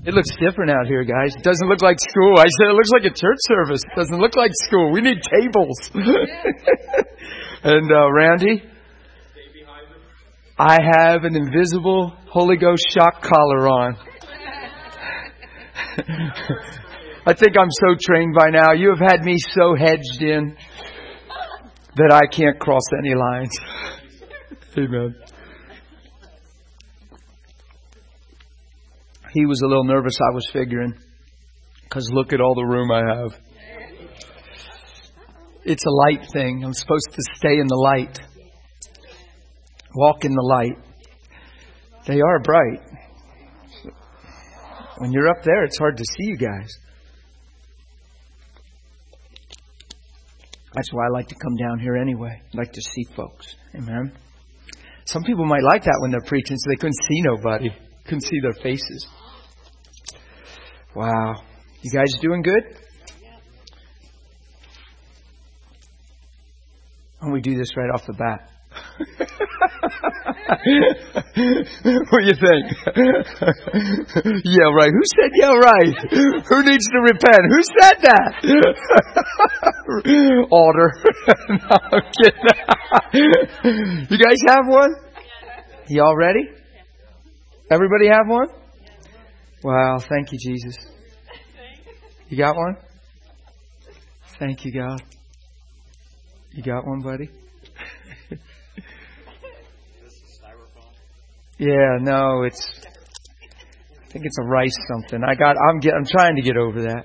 It looks different out here, guys. It doesn't look like school. I said it looks like a church service. It doesn't look like school. We need tables. And Randy, I have an invisible Holy Ghost shock collar on. I think I'm so trained by now. You have had me so hedged in that I can't cross any lines. Amen. He was a little nervous, I was figuring, because look at all the room I have. It's a light thing. I'm supposed to stay in the light. Walk in the light. They are bright. When you're up there, it's hard to see you guys. That's why I like to come down here anyway. I like to see folks. Amen. Some people might like that when they're preaching so they couldn't see nobody. Couldn't see their faces. Wow. You guys doing good? Why don't we do this right off the bat? What do you think? Yeah, right. Who said yeah, right? Who needs to repent? Who said that? Alder. No, I'm kidding. You guys have one? Y'all ready? Everybody have one? Wow, thank you, Jesus. You got one? Thank you, God. You got one, buddy? Yeah, no, I think it's a rice something. I'm trying to get over that.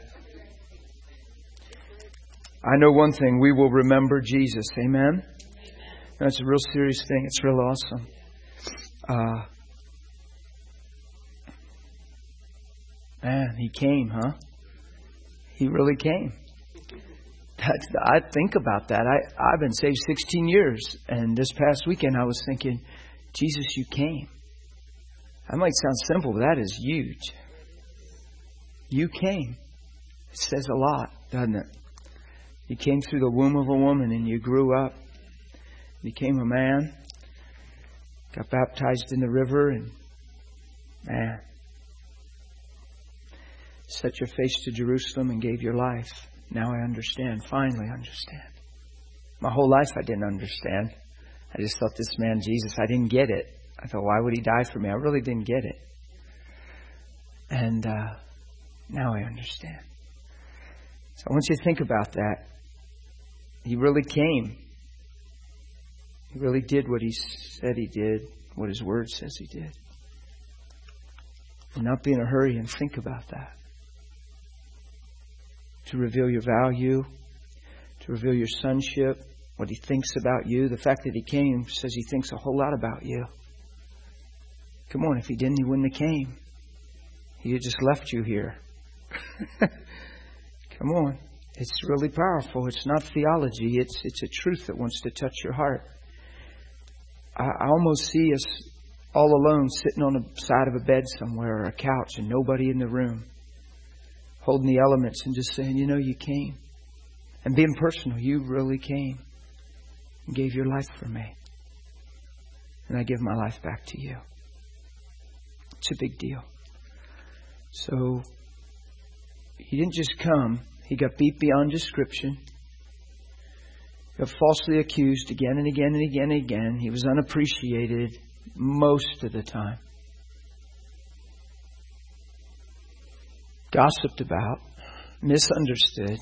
I know one thing, we will remember Jesus. Amen? That's a real serious thing. It's real awesome. Man, He came, huh? He really came. I think about that. I've been saved 16 years. And this past weekend I was thinking, Jesus, you came. That might sound simple, but that is huge. You came. It says a lot, doesn't it? You came through the womb of a woman and you grew up. Became a man. Got baptized in the river and, man, set your face to Jerusalem and gave your life. Now I understand. Finally understand. My whole life I didn't understand. I just thought this man, Jesus, I didn't get it. I thought, why would He die for me? I really didn't get it. And now I understand. So I want you to think about that. He really came. He really did what He said He did, what His Word says He did. And not be in a hurry and think about that. To reveal your value, to reveal your sonship, what He thinks about you. The fact that He came says He thinks a whole lot about you. Come on, if He didn't, He wouldn't have came. He had just left you here. Come on. It's really powerful. It's not theology. It's a truth that wants to touch your heart. I almost see us all alone sitting on the side of a bed somewhere or a couch and nobody in the room. Holding the elements and just saying, you know, you came. And being personal, you really came. And gave your life for me. And I give my life back to you. It's a big deal. So, He didn't just come. He got beat beyond description. Got falsely accused again and again and again and again. He was unappreciated most of the time. Gossiped about. Misunderstood.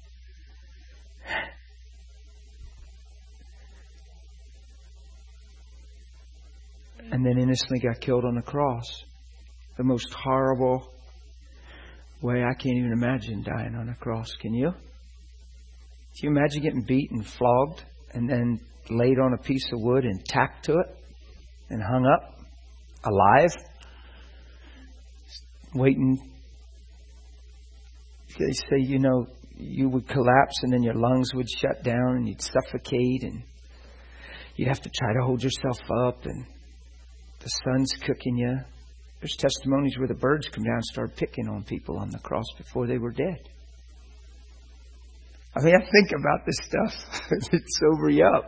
And then innocently got killed on the cross. The most horrible way. I can't even imagine dying on a cross. Can you? Can you imagine getting beat and flogged and then laid on a piece of wood and tacked to it and hung up alive? Waiting. They say, you know, you would collapse and then your lungs would shut down and you'd suffocate and you'd have to try to hold yourself up and the sun's cooking you. There's testimonies where the birds come down and start picking on people on the cross before they were dead. I mean, I think about this stuff. It sober you up.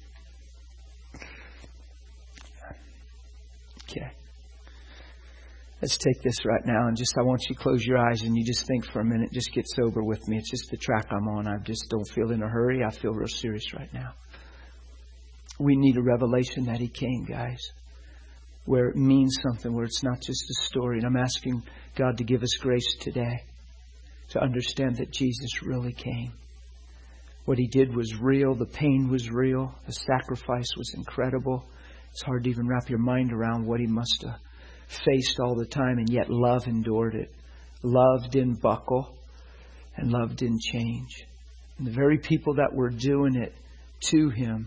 Okay. Let's take this right now and I want you to close your eyes and you just think for a minute. Just get sober with me. It's just the track I'm on. I just don't feel in a hurry. I feel real serious right now. We need a revelation that He came, guys. Where it means something, where it's not just a story. And I'm asking God to give us grace today to understand that Jesus really came. What He did was real. The pain was real. The sacrifice was incredible. It's hard to even wrap your mind around what He must have faced all the time, and yet love endured it. Love didn't buckle, and love didn't change. And the very people that were doing it to Him,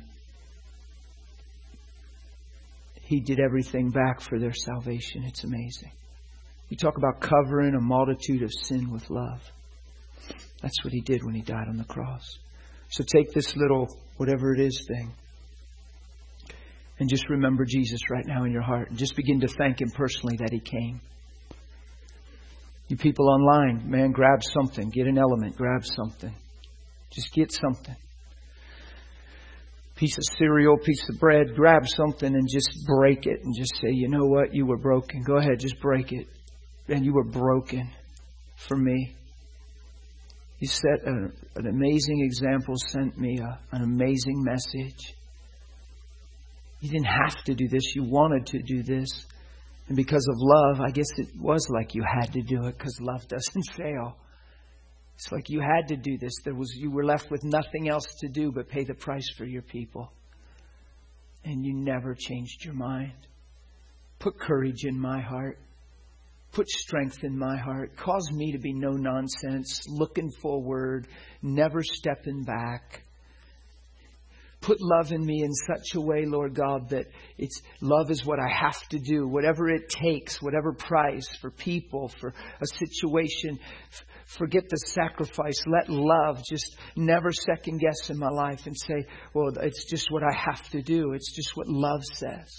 He did everything back for their salvation. It's amazing. You talk about covering a multitude of sin with love. That's what He did when He died on the cross. So take this little whatever it is thing and just remember Jesus right now in your heart. And just begin to thank Him personally that He came. You people online, man, grab something. Get an element. Grab something. Just get something. Piece of cereal, piece of bread. Grab something and just break it. And just say, you know what? You were broken. Go ahead, just break it. And you were broken for me. You set an amazing example. Sent me an amazing message. You didn't have to do this. You wanted to do this. And because of love, I guess it was like you had to do it because love doesn't fail. It's like you had to do this. You were left with nothing else to do but pay the price for your people. And you never changed your mind. Put courage in my heart. Put strength in my heart. Cause me to be no nonsense, looking forward, never stepping back. Put love in me in such a way, Lord God, that love is what I have to do. Whatever it takes, whatever price for people, for a situation. Forget the sacrifice. Let love just never second guess in my life and say, well, it's just what I have to do. It's just what love says.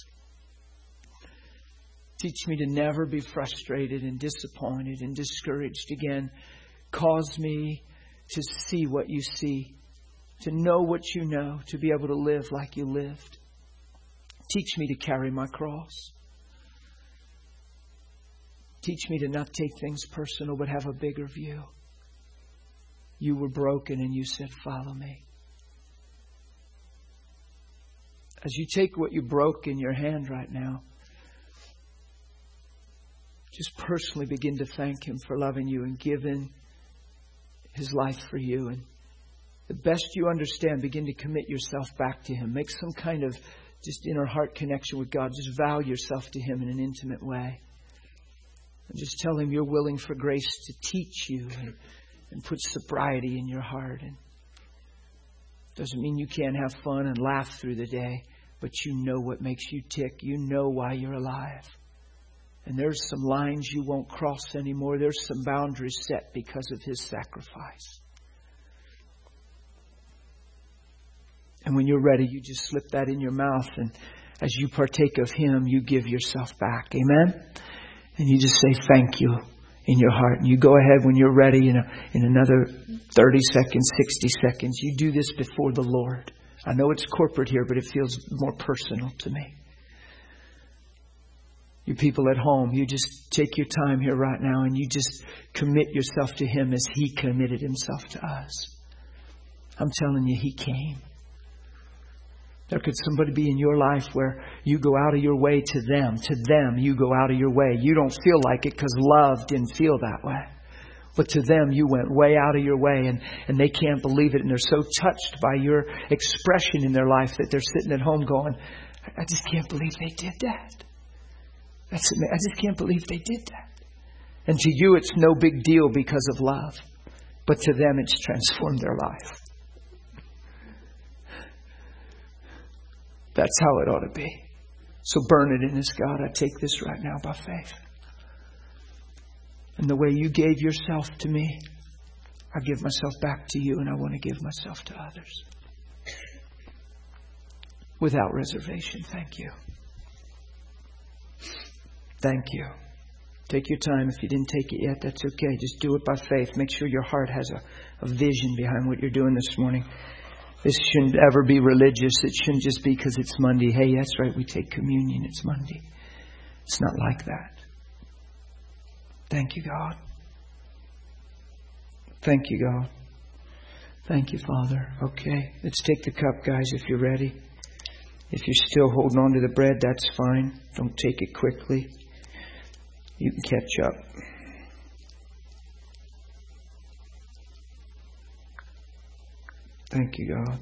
Teach me to never be frustrated and disappointed and discouraged again. Cause me to see what you see. To know what you know, to be able to live like you lived. Teach me to carry my cross. Teach me to not take things personal, but have a bigger view. You were broken and you said, follow me. As you take what you broke in your hand right now, just personally begin to thank Him for loving you and giving His life for you. And the best you understand, begin to commit yourself back to Him. Make some kind of just inner heart connection with God. Just vow yourself to Him in an intimate way. And just tell Him you're willing for grace to teach you and put sobriety in your heart. And doesn't mean you can't have fun and laugh through the day, but you know what makes you tick. You know why you're alive. And there's some lines you won't cross anymore. There's some boundaries set because of His sacrifice. And when you're ready, you just slip that in your mouth. And as you partake of Him, you give yourself back. Amen? And you just say thank you in your heart. And you go ahead when you're ready in another 30 seconds, 60 seconds. You do this before the Lord. I know it's corporate here, but it feels more personal to me. You people at home, you just take your time here right now and you just commit yourself to Him as He committed Himself to us. I'm telling you, He came. There could somebody be in your life where you go out of your way to them. To them, you go out of your way. You don't feel like it because love didn't feel that way. But to them, you went way out of your way and they can't believe it. And they're so touched by your expression in their life that they're sitting at home going, I just can't believe they did that. I just can't believe they did that. And to you, it's no big deal because of love. But to them, it's transformed their life. That's how it ought to be. So burn it in us, God. I take this right now by faith. And the way you gave yourself to me, I give myself back to you, and I want to give myself to others. Without reservation. Thank you. Thank you. Take your time. If you didn't take it yet, that's okay. Just do it by faith. Make sure your heart has a vision behind what you're doing this morning. This shouldn't ever be religious. It shouldn't just be because it's Monday. Hey, that's right. We take communion. It's Monday. It's not like that. Thank you, God. Thank you, God. Thank you, Father. Okay, let's take the cup, guys, if you're ready. If you're still holding on to the bread, that's fine. Don't take it quickly. You can catch up. Thank you, God.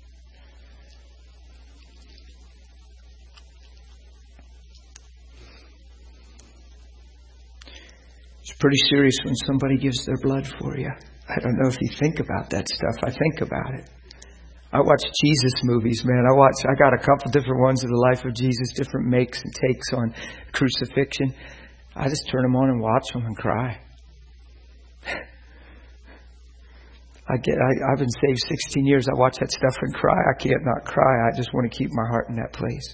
It's pretty serious when somebody gives their blood for you. I don't know if you think about that stuff. I think about it. I watch Jesus movies, man. I got a couple different ones of the life of Jesus, different makes and takes on crucifixion. I just turn them on and watch them and cry. I've been saved 16 years. I watch that stuff and cry. I can't not cry. I just want to keep my heart in that place.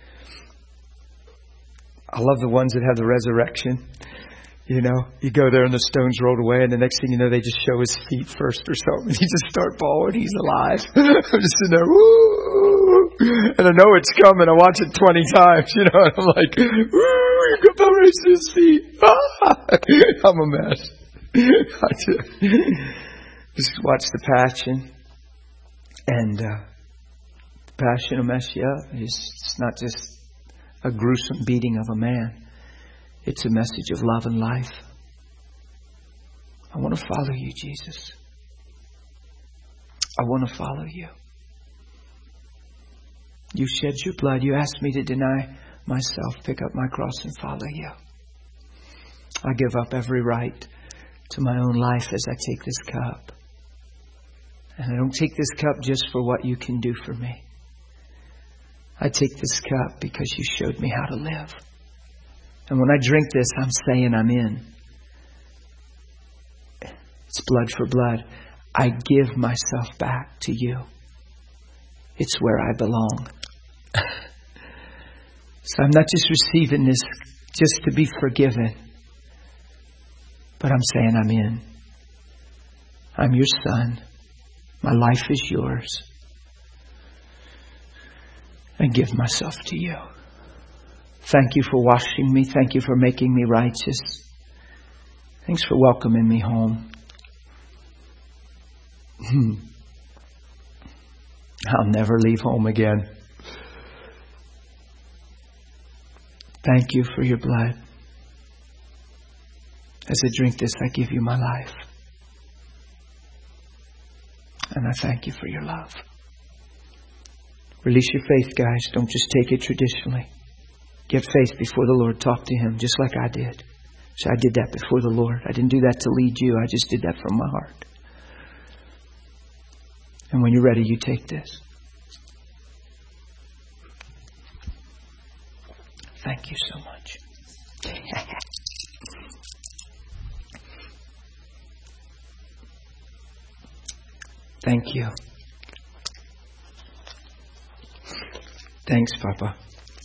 I love the ones that have the resurrection. You know, you go there and the stone's rolled away, and the next thing you know, they just show his feet first or something. You just start bawling. He's alive. I'm just sitting there, woo! And I know it's coming. I watch it 20 times, you know, and I'm like, woo! You go back right to his feet. I'm a mess. Just watch the Passion. And the Passion will mess you up. It's not just a gruesome beating of a man. It's a message of love and life. I want to follow you, Jesus. I want to follow you. You shed your blood. You asked me to deny myself, pick up my cross and follow you. I give up every right to my own life as I take this cup. And I don't take this cup just for what you can do for me. I take this cup because you showed me how to live. And when I drink this, I'm saying I'm in. It's blood for blood. I give myself back to you. It's where I belong. So I'm not just receiving this just to be forgiven, but I'm saying I'm in. I'm your son. My life is yours. I give myself to you. Thank you for washing me. Thank you for making me righteous. Thanks for welcoming me home. I'll never leave home again. Thank you for your blood. As I drink this, I give you my life. And I thank you for your love. Release your faith, guys. Don't just take it traditionally. Get faith before the Lord. Talk to Him just like I did. So I did that before the Lord. I didn't do that to lead you. I just did that from my heart. And when you're ready, you take this. Thank you so much. Thank you. Thanks, Papa.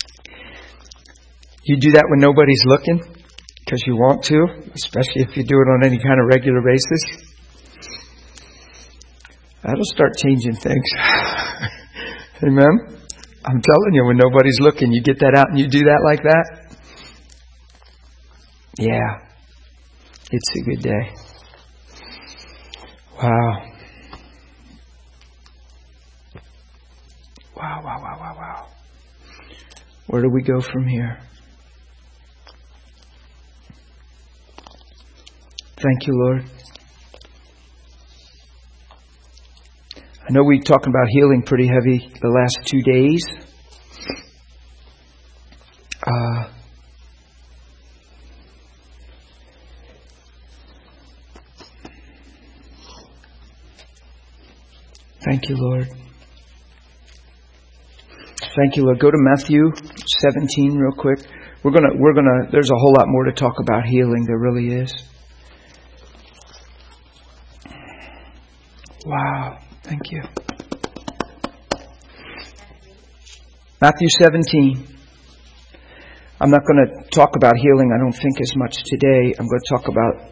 You do that when nobody's looking because you want to, especially if you do it on any kind of regular basis. That'll start changing things. Amen? I'm telling you, when nobody's looking, you get that out and you do that like that. Yeah. It's a good day. Wow. Wow. Where do we go from here? Thank you, Lord. I know we're talking about healing pretty heavy the last 2 days. Thank you, Lord. Thank you, Lord. Go to Matthew 17 real quick. We're gonna. There's a whole lot more to talk about healing. There really is. Wow. Thank you. Matthew 17. I'm not going to talk about healing, I don't think, as much today. I'm going to talk about...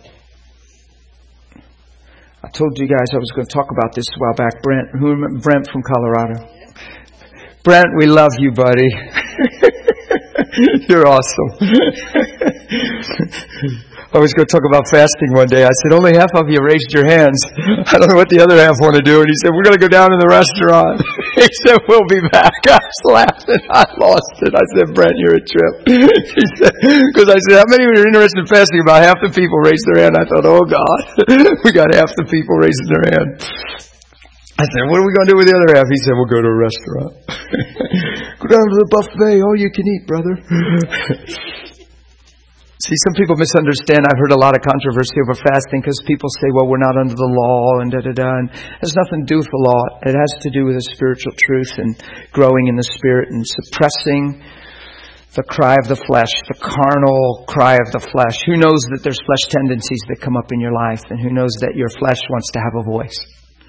I told you guys I was going to talk about this a while back. Brent from Colorado. Brent, we love you, buddy. You're awesome. I was going to talk about fasting one day. I said, only half of you raised your hands. I don't know what the other half want to do. And he said, we're going to go down to the restaurant. He said, we'll be back. I was laughing. I lost it. I said, Brent, you're a trip. He said, because I said, how many of you are interested in fasting? About half the people raised their hand. I thought, oh God, we got half the people raising their hand. I said, what are we going to do with the other half? He said, we'll go to a restaurant. Go down to the buffet. All you can eat, brother. See, some people misunderstand. I've heard a lot of controversy over fasting because people say, well, we're not under the law and da-da-da. And it has nothing to do with the law. It has to do with a spiritual truth and growing in the Spirit and suppressing the cry of the flesh, the carnal cry of the flesh. Who knows that there's flesh tendencies that come up in your life? And who knows that your flesh wants to have a voice?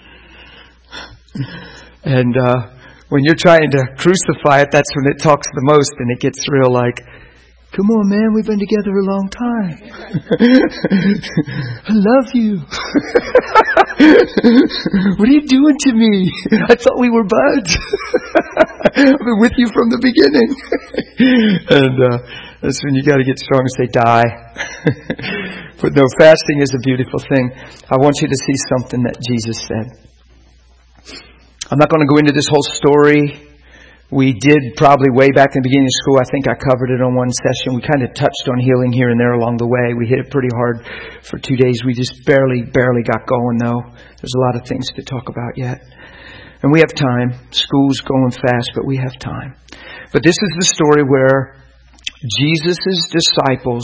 And when you're trying to crucify it, that's when it talks the most and it gets real like, come on, man, we've been together a long time. I love you. What are you doing to me? I thought we were buds. I've been with you from the beginning. And that's when you got to get strong and say, die. But no, fasting is a beautiful thing. I want you to see something that Jesus said. I'm not going to go into this whole story. We did probably way back in the beginning of school. I think I covered it on one session. We kind of touched on healing here and there along the way. We hit it pretty hard for 2 days. We just barely got going though. There's a lot of things to talk about yet. And we have time. School's going fast, but we have time. But this is the story where Jesus' disciples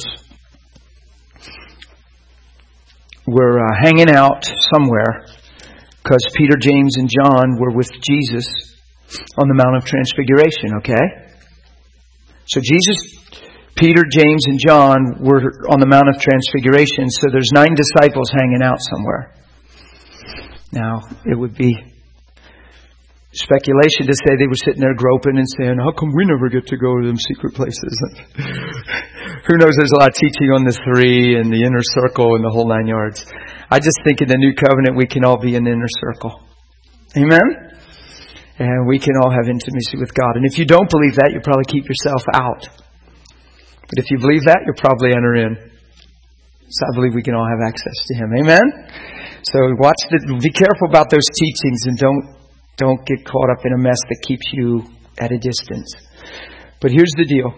were hanging out somewhere because Peter, James, and John were with Jesus on the Mount of Transfiguration, okay? So Jesus, Peter, James, and John were on the Mount of Transfiguration. So there's 9 disciples hanging out somewhere. Now, it would be speculation to say they were sitting there groping and saying, how come we never get to go to them secret places? Who knows, there's a lot of teaching on the 3 and the inner circle and the whole 9 yards. I just think in the new covenant we can all be in the inner circle. Amen? And we can all have intimacy with God. And if you don't believe that, you probably keep yourself out. But if you believe that, you'll probably enter in. So I believe we can all have access to Him. Amen? So be careful about those teachings and don't get caught up in a mess that keeps you at a distance. But here's the deal.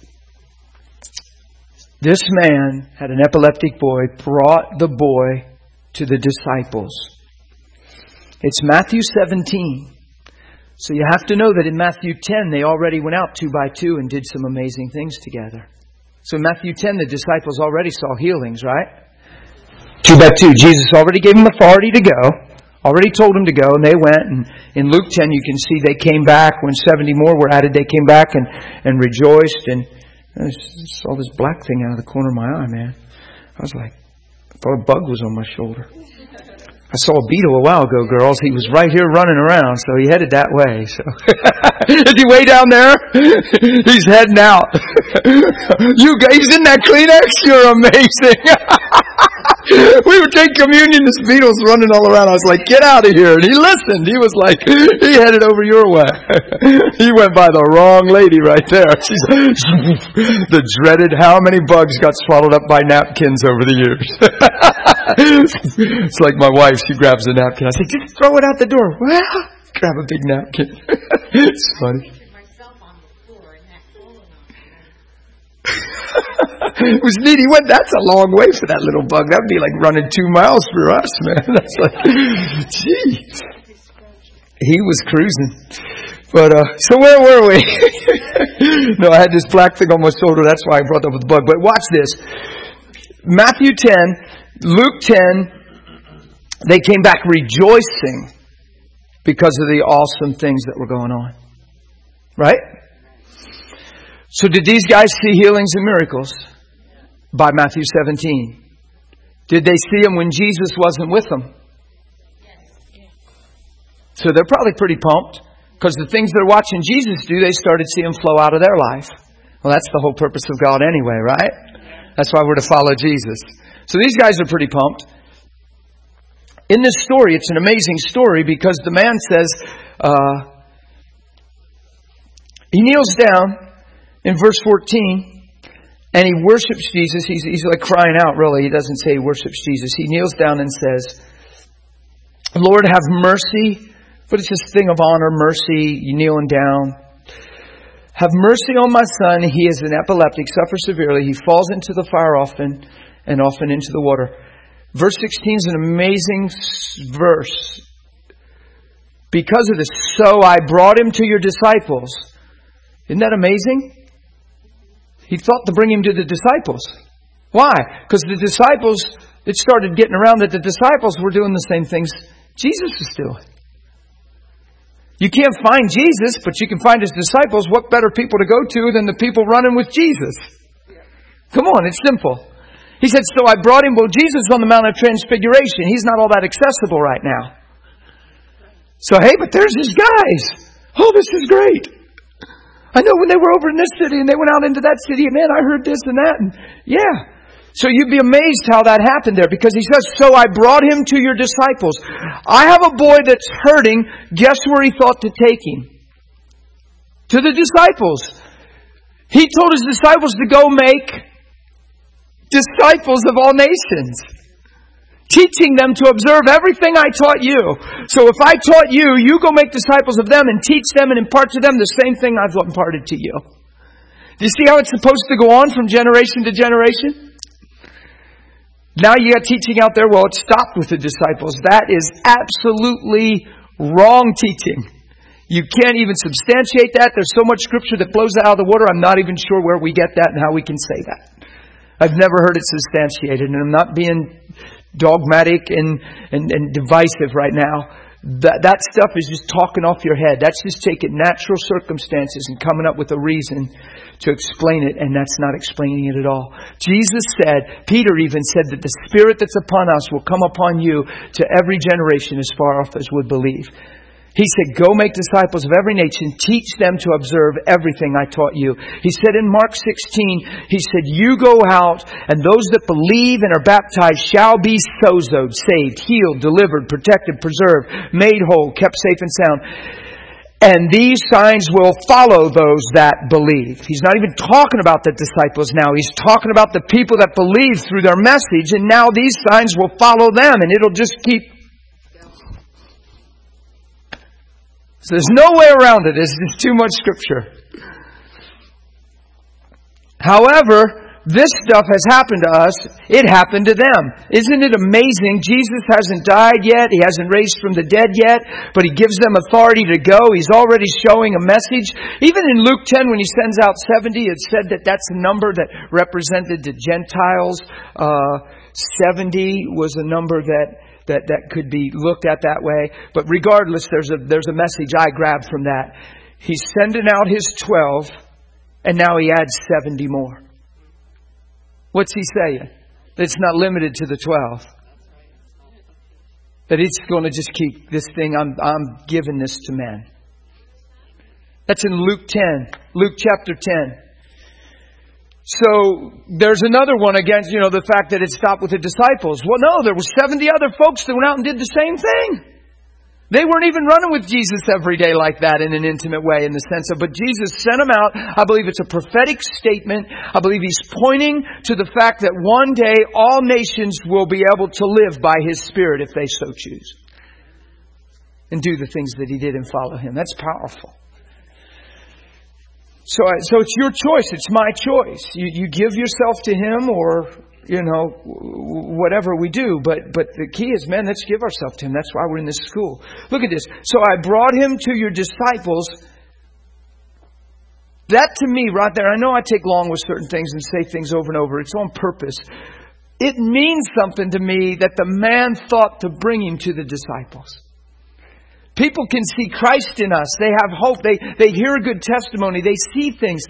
This man had an epileptic boy, brought the boy to the disciples. It's Matthew 17. So you have to know that in Matthew 10, they already went out 2 by 2 and did some amazing things together. So in Matthew 10, the disciples already saw healings, right? 2 by 2. Jesus already gave them authority to go. Already told them to go, and they went. And in Luke 10, you can see they came back. When 70 more were added, they came back and rejoiced. And I saw this black thing out of the corner of my eye, man. I was like, I thought a bug was on my shoulder. I saw a beetle a while ago, girls. He was right here running around, so he headed that way. So is he way down there? He's heading out. He's in that Kleenex? You're amazing. We were taking communion, this beetle's running all around. I was like, get out of here. And he listened. He was like, he headed over your way. He went by the wrong lady right there. She's the dreaded, how many bugs got swallowed up by napkins over the years? It's like my wife, she grabs a napkin. I say, just throw it out the door. Well, grab a big napkin. It's funny. It was neat. He went, that's a long way for that little bug. That'd be like running 2 miles for us, man. That's like, gee. He was cruising. But, so where were we? No, I had this black thing on my shoulder. That's why I brought up the bug. But watch this. Matthew 10, Luke 10, they came back rejoicing because of the awesome things that were going on. Right? So did these guys see healings and miracles by Matthew 17? Did they see them when Jesus wasn't with them? So they're probably pretty pumped because the things they're watching Jesus do, they started seeing flow out of their life. Well, that's the whole purpose of God anyway, right? That's why we're to follow Jesus. So these guys are pretty pumped. In this story, it's an amazing story because the man says, he kneels down in verse 14 And he worships Jesus. He's like crying out, really. He doesn't say he worships Jesus. He kneels down and says, Lord, have mercy. But it's this thing of honor, mercy. You kneeling down. Have mercy on my son. He is an epileptic, suffers severely. He falls into the fire often and often into the water. Verse 16 is an amazing verse. Because of this, so I brought him to your disciples. Isn't that amazing? He thought to bring him to the disciples. Why? Because the disciples, it started getting around that the disciples were doing the same things Jesus was doing. You can't find Jesus, but you can find His disciples. What better people to go to than the people running with Jesus? Come on, it's simple. He said, so I brought him. Well, Jesus is on the Mount of Transfiguration. He's not all that accessible right now. So, hey, but there's these guys. Oh, this is great. I know when they were over in this city and they went out into that city, and man, I heard this and that. And yeah. So you'd be amazed how that happened there, because he says, so I brought him to your disciples. I have a boy that's hurting. Guess where he thought to take him? To the disciples. He told his disciples to go make disciples of all nations, teaching them to observe everything I taught you. So if I taught you, you go make disciples of them and teach them and impart to them the same thing I've imparted to you. Do you see how it's supposed to go on from generation to generation? Now you got teaching out there. Well, it stopped with the disciples. That is absolutely wrong teaching. You can't even substantiate that. There's so much scripture that blows it out of the water. I'm not even sure where we get that and how we can say that. I've never heard it substantiated, and I'm not being dogmatic and divisive right now. That stuff is just talking off your head. That's just taking natural circumstances and coming up with a reason to explain it, and that's not explaining it at all. Jesus said, Peter even said that the Spirit that's upon us will come upon you to every generation as far off as would believe. He said, go make disciples of every nation, teach them to observe everything I taught you. He said in Mark 16, He said, you go out, and those that believe and are baptized shall be sozoed, saved, healed, delivered, protected, preserved, made whole, kept safe and sound. And these signs will follow those that believe. He's not even talking about the disciples now. He's talking about the people that believe through their message, and now these signs will follow them, and it'll just keep. So there's no way around it. It's too much scripture. However, this stuff has happened to us. It happened to them. Isn't it amazing? Jesus hasn't died yet. He hasn't raised from the dead yet. But He gives them authority to go. He's already showing a message. Even in Luke 10, when He sends out 70, it said that that's a number that represented the Gentiles. 70 was a number that could be looked at that way. But regardless, there's a message I grabbed from that. He's sending out His 12, and now He adds 70 more. What's He saying? That it's not limited to the 12. That He's going to just keep this thing. I'm giving this to men. That's in Luke 10. Luke chapter 10. So there's another one against, the fact that it stopped with the disciples. Well, no, there were 70 other folks that went out and did the same thing. They weren't even running with Jesus every day like that in an intimate way, in the sense of, but Jesus sent them out. I believe it's a prophetic statement. I believe He's pointing to the fact that one day all nations will be able to live by His Spirit if they so choose. And do the things that He did and follow Him. That's powerful. So it's your choice. It's my choice. You give yourself to Him, or, whatever we do. But the key is, man, let's give ourselves to Him. That's why we're in this school. Look at this. So I brought him to your disciples. That to me right there, I know I take long with certain things and say things over and over. It's on purpose. It means something to me that the man thought to bring him to the disciples. People can see Christ in us. They have hope. They hear a good testimony. They see things.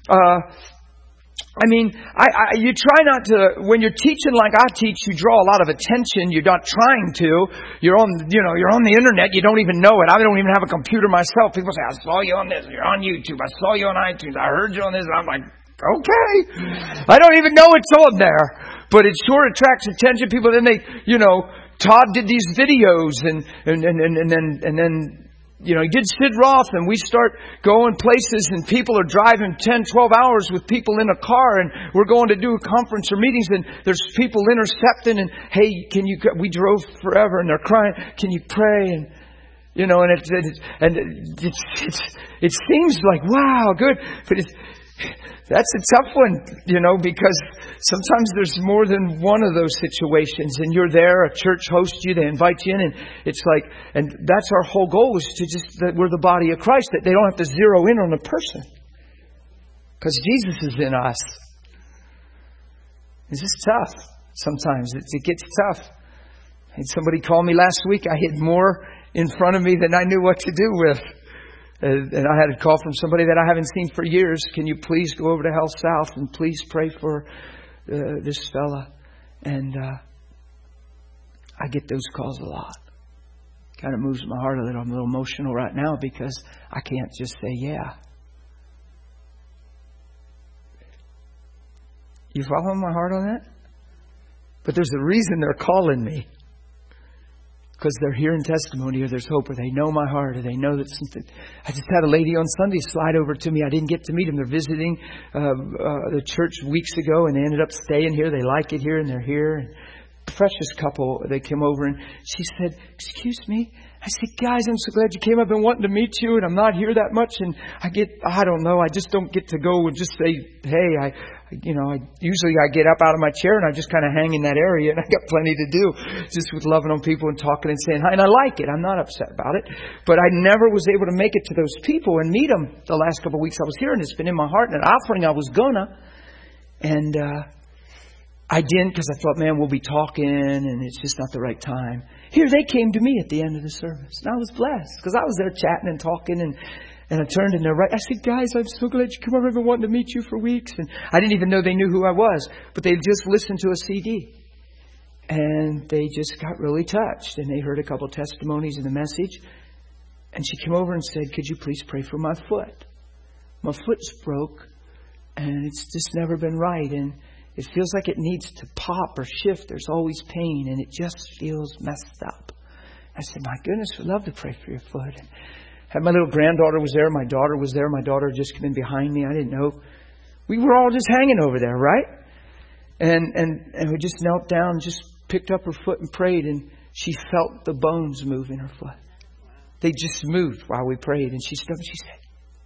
You try not to, when you're teaching like I teach, you draw a lot of attention. You're not trying to. You're on the internet. You don't even know it. I don't even have a computer myself. People say, I saw you on this. You're on YouTube. I saw you on iTunes. I heard you on this. And I'm like, okay. I don't even know it's on there. But it sure attracts attention. People, then they, Todd did these videos and then he did Sid Roth, and we start going places, and people are driving 10, 12 hours with people in a car, and we're going to do a conference or meetings, and there's people intercepting, and hey, we drove forever, and they're crying, can you pray? And it seems like, wow, good, but that's a tough one, because sometimes there's more than one of those situations, and you're there, a church hosts you, they invite you in, and it's like, and that's our whole goal, is to that we're the body of Christ, that they don't have to zero in on a person, because Jesus is in us. It's just tough. Sometimes it gets tough. I had somebody call me last week. I had more in front of me than I knew what to do with. And I had a call from somebody that I haven't seen for years. Can you please go over to Health South and please pray for this fella? And I get those calls a lot. Kind of moves my heart a little. I'm a little emotional right now because I can't just say yeah. You following my heart on that? But there's a reason they're calling me. Because they're hearing testimony, or there's hope, or they know my heart, or they know that something. I just had a lady on Sunday slide over to me. I didn't get to meet them. They're visiting the church weeks ago, and they ended up staying here. They like it here, and they're here. And precious couple, they came over, and she said, "Excuse me." I said, "Guys, I'm so glad you came. I've been wanting to meet you, and I'm not here that much, and I don't know, I just don't get to go and just say, hey, I usually I get up out of my chair and I just kind of hang in that area, and I got plenty to do just with loving on people and talking and saying hi, and I like it. I'm not upset about it, but I never was able to make it to those people and meet them the last couple of weeks I was here, and it's been in my heart, and an offering I was gonna, and I didn't, because I thought, man, we'll be talking and it's just not the right time. Here they came to me at the end of the service, and I was blessed because I was there chatting and talking, and I turned and they're right. I said, "Guys, I'm so glad you come over. I've been wanting to meet you for weeks." And I didn't even know they knew who I was, but they just listened to a CD, and they just got really touched, and they heard a couple testimonies in the message. And she came over and said, "Could you please pray for my foot? My foot's broke, and it's just never been right, and it feels like it needs to pop or shift. There's always pain, and it just feels messed up." I said, "My goodness, we'd love to pray for your foot." And had my little granddaughter was there. My daughter was there. My daughter had just come in behind me. I didn't know. We were all just hanging over there, right? And we just knelt down, just picked up her foot and prayed, and she felt the bones move in her foot. They just moved while we prayed, and she stood up and she said,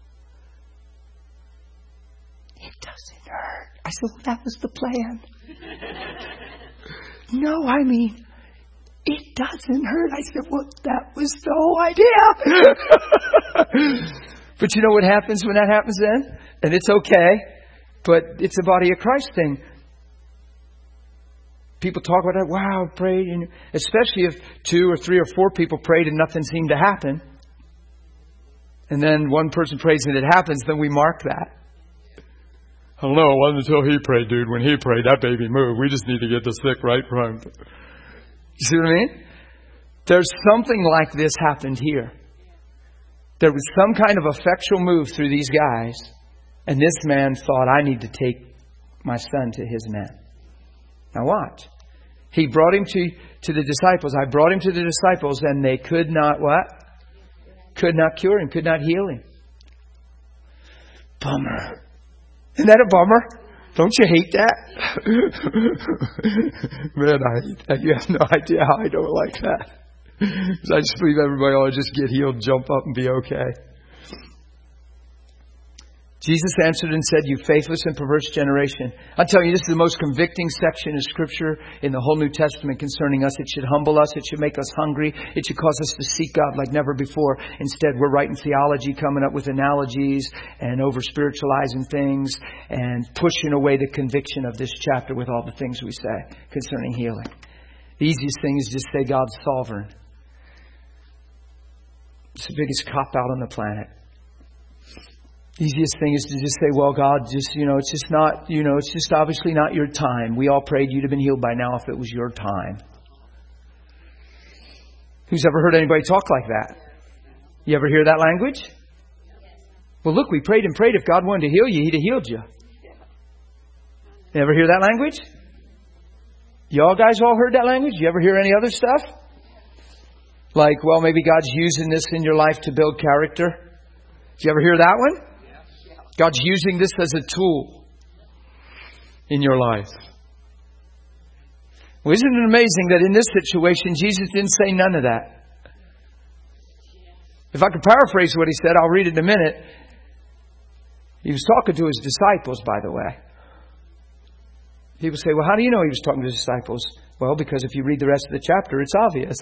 "It doesn't hurt." I said, "Well, that was the plan." "No, I mean, it doesn't hurt." I said, "Well, that was the whole idea." But you know what happens when that happens then? And it's okay, but it's a body of Christ thing. People talk about that. Wow, prayed. And especially if 2 or 3 or 4 people prayed and nothing seemed to happen. And then one person prays and it happens, then we mark that. "I don't know, it wasn't until he prayed, dude. When he prayed, that baby moved. We just need to get the sick right from him." You see what I mean? There's something like this happened here. There was some kind of effectual move through these guys, and this man thought, "I need to take my son to his men." Now watch. He brought him to the disciples. I brought him to the disciples, and they could not what? Could not cure him, could not heal him. Bummer. Isn't that a bummer? Don't you hate that? Man, I hate that. You have no idea how I don't like that. Because I just believe everybody ought to just get healed, jump up, and be okay. Jesus answered and said, "You faithless and perverse generation." I'm telling you, this is the most convicting section of Scripture in the whole New Testament concerning us. It should humble us. It should make us hungry. It should cause us to seek God like never before. Instead, we're writing theology, coming up with analogies, and over-spiritualizing things, and pushing away the conviction of this chapter with all the things we say concerning healing. The easiest thing is just say God's sovereign. It's the biggest cop-out on the planet. Easiest thing is to just say, "Well, God, it's just not, it's just obviously not your time. We all prayed you'd have been healed by now if it was your time." Who's ever heard anybody talk like that? You ever hear that language? Well, look, we prayed and prayed. If God wanted to heal you, He'd have healed you. You ever hear that language? Y'all guys all heard that language? You ever hear any other stuff? Like, well, maybe God's using this in your life to build character. Did you ever hear that one? God's using this as a tool in your life. Well, isn't it amazing that in this situation, Jesus didn't say none of that? If I could paraphrase what He said, I'll read it in a minute. He was talking to His disciples, by the way. People say, well, how do you know He was talking to His disciples? Well, because if you read the rest of the chapter, it's obvious.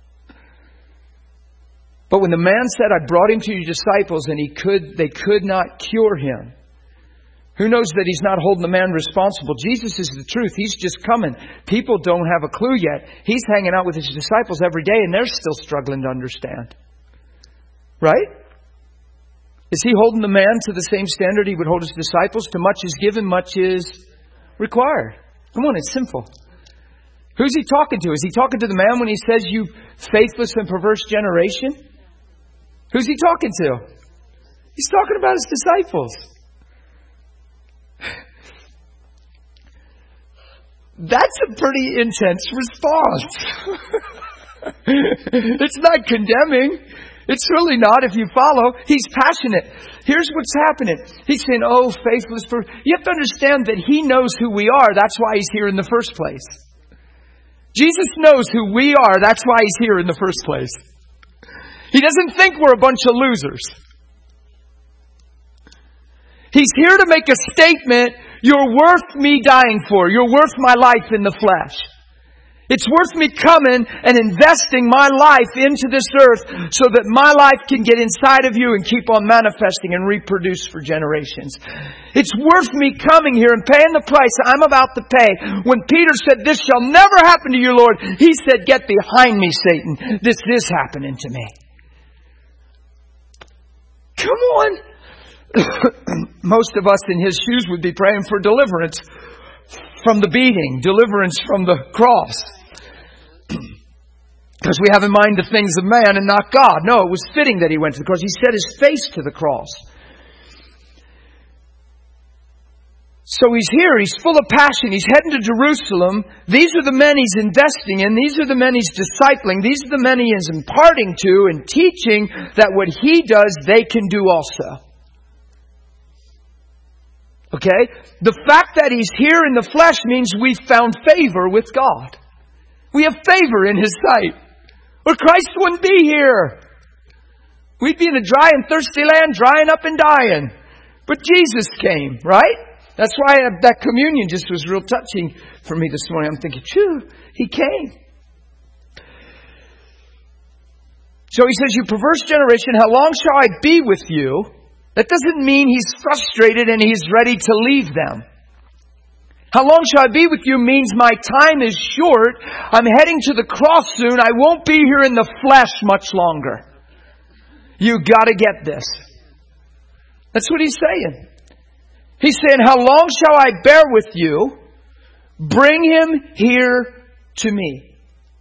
But when the man said, I brought him to your disciples, and they could not cure him. Who knows that He's not holding the man responsible? Jesus is the truth. He's just coming. People don't have a clue yet. He's hanging out with His disciples every day, and they're still struggling to understand. Right? Is He holding the man to the same standard He would hold His disciples? To much is given, much is required. Come on, it's simple. Who's He talking to? Is He talking to the man when He says, you faithless and perverse generation? Who's He talking to? He's talking about His disciples. That's a pretty intense response. It's not condemning. It's really not, if you follow. He's passionate. Here's what's happening. He's saying, oh, faithless. You have to understand that He knows who we are. That's why He's here in the first place. Jesus knows who we are. That's why He's here in the first place. He doesn't think we're a bunch of losers. He's here to make a statement. You're worth me dying for. You're worth my life in the flesh. It's worth me coming and investing my life into this earth so that my life can get inside of you and keep on manifesting and reproduce for generations. It's worth me coming here and paying the price I'm about to pay. When Peter said, this shall never happen to you, Lord, he said, get behind me, Satan. This is happening to me. Come on. Most of us in His shoes would be praying for deliverance from the beating, deliverance from the cross. Because we have in mind the things of man and not God. No, it was fitting that He went to the cross. He set His face to the cross. So He's here. He's full of passion. He's heading to Jerusalem. These are the men He's investing in. These are the men He's discipling. These are the men He is imparting to and teaching that what He does, they can do also. Okay? The fact that He's here in the flesh means we've found favor with God. We have favor in His sight. Or Christ wouldn't be here. We'd be in a dry and thirsty land, drying up and dying. But Jesus came, right? That's why that communion just was real touching for me this morning. I'm thinking, phew, He came. So He says, you perverse generation, how long shall I be with you? That doesn't mean He's frustrated and He's ready to leave them. How long shall I be with you means my time is short. I'm heading to the cross soon. I won't be here in the flesh much longer. You got to get this. That's what He's saying. He's saying, how long shall I bear with you? Bring him here to me.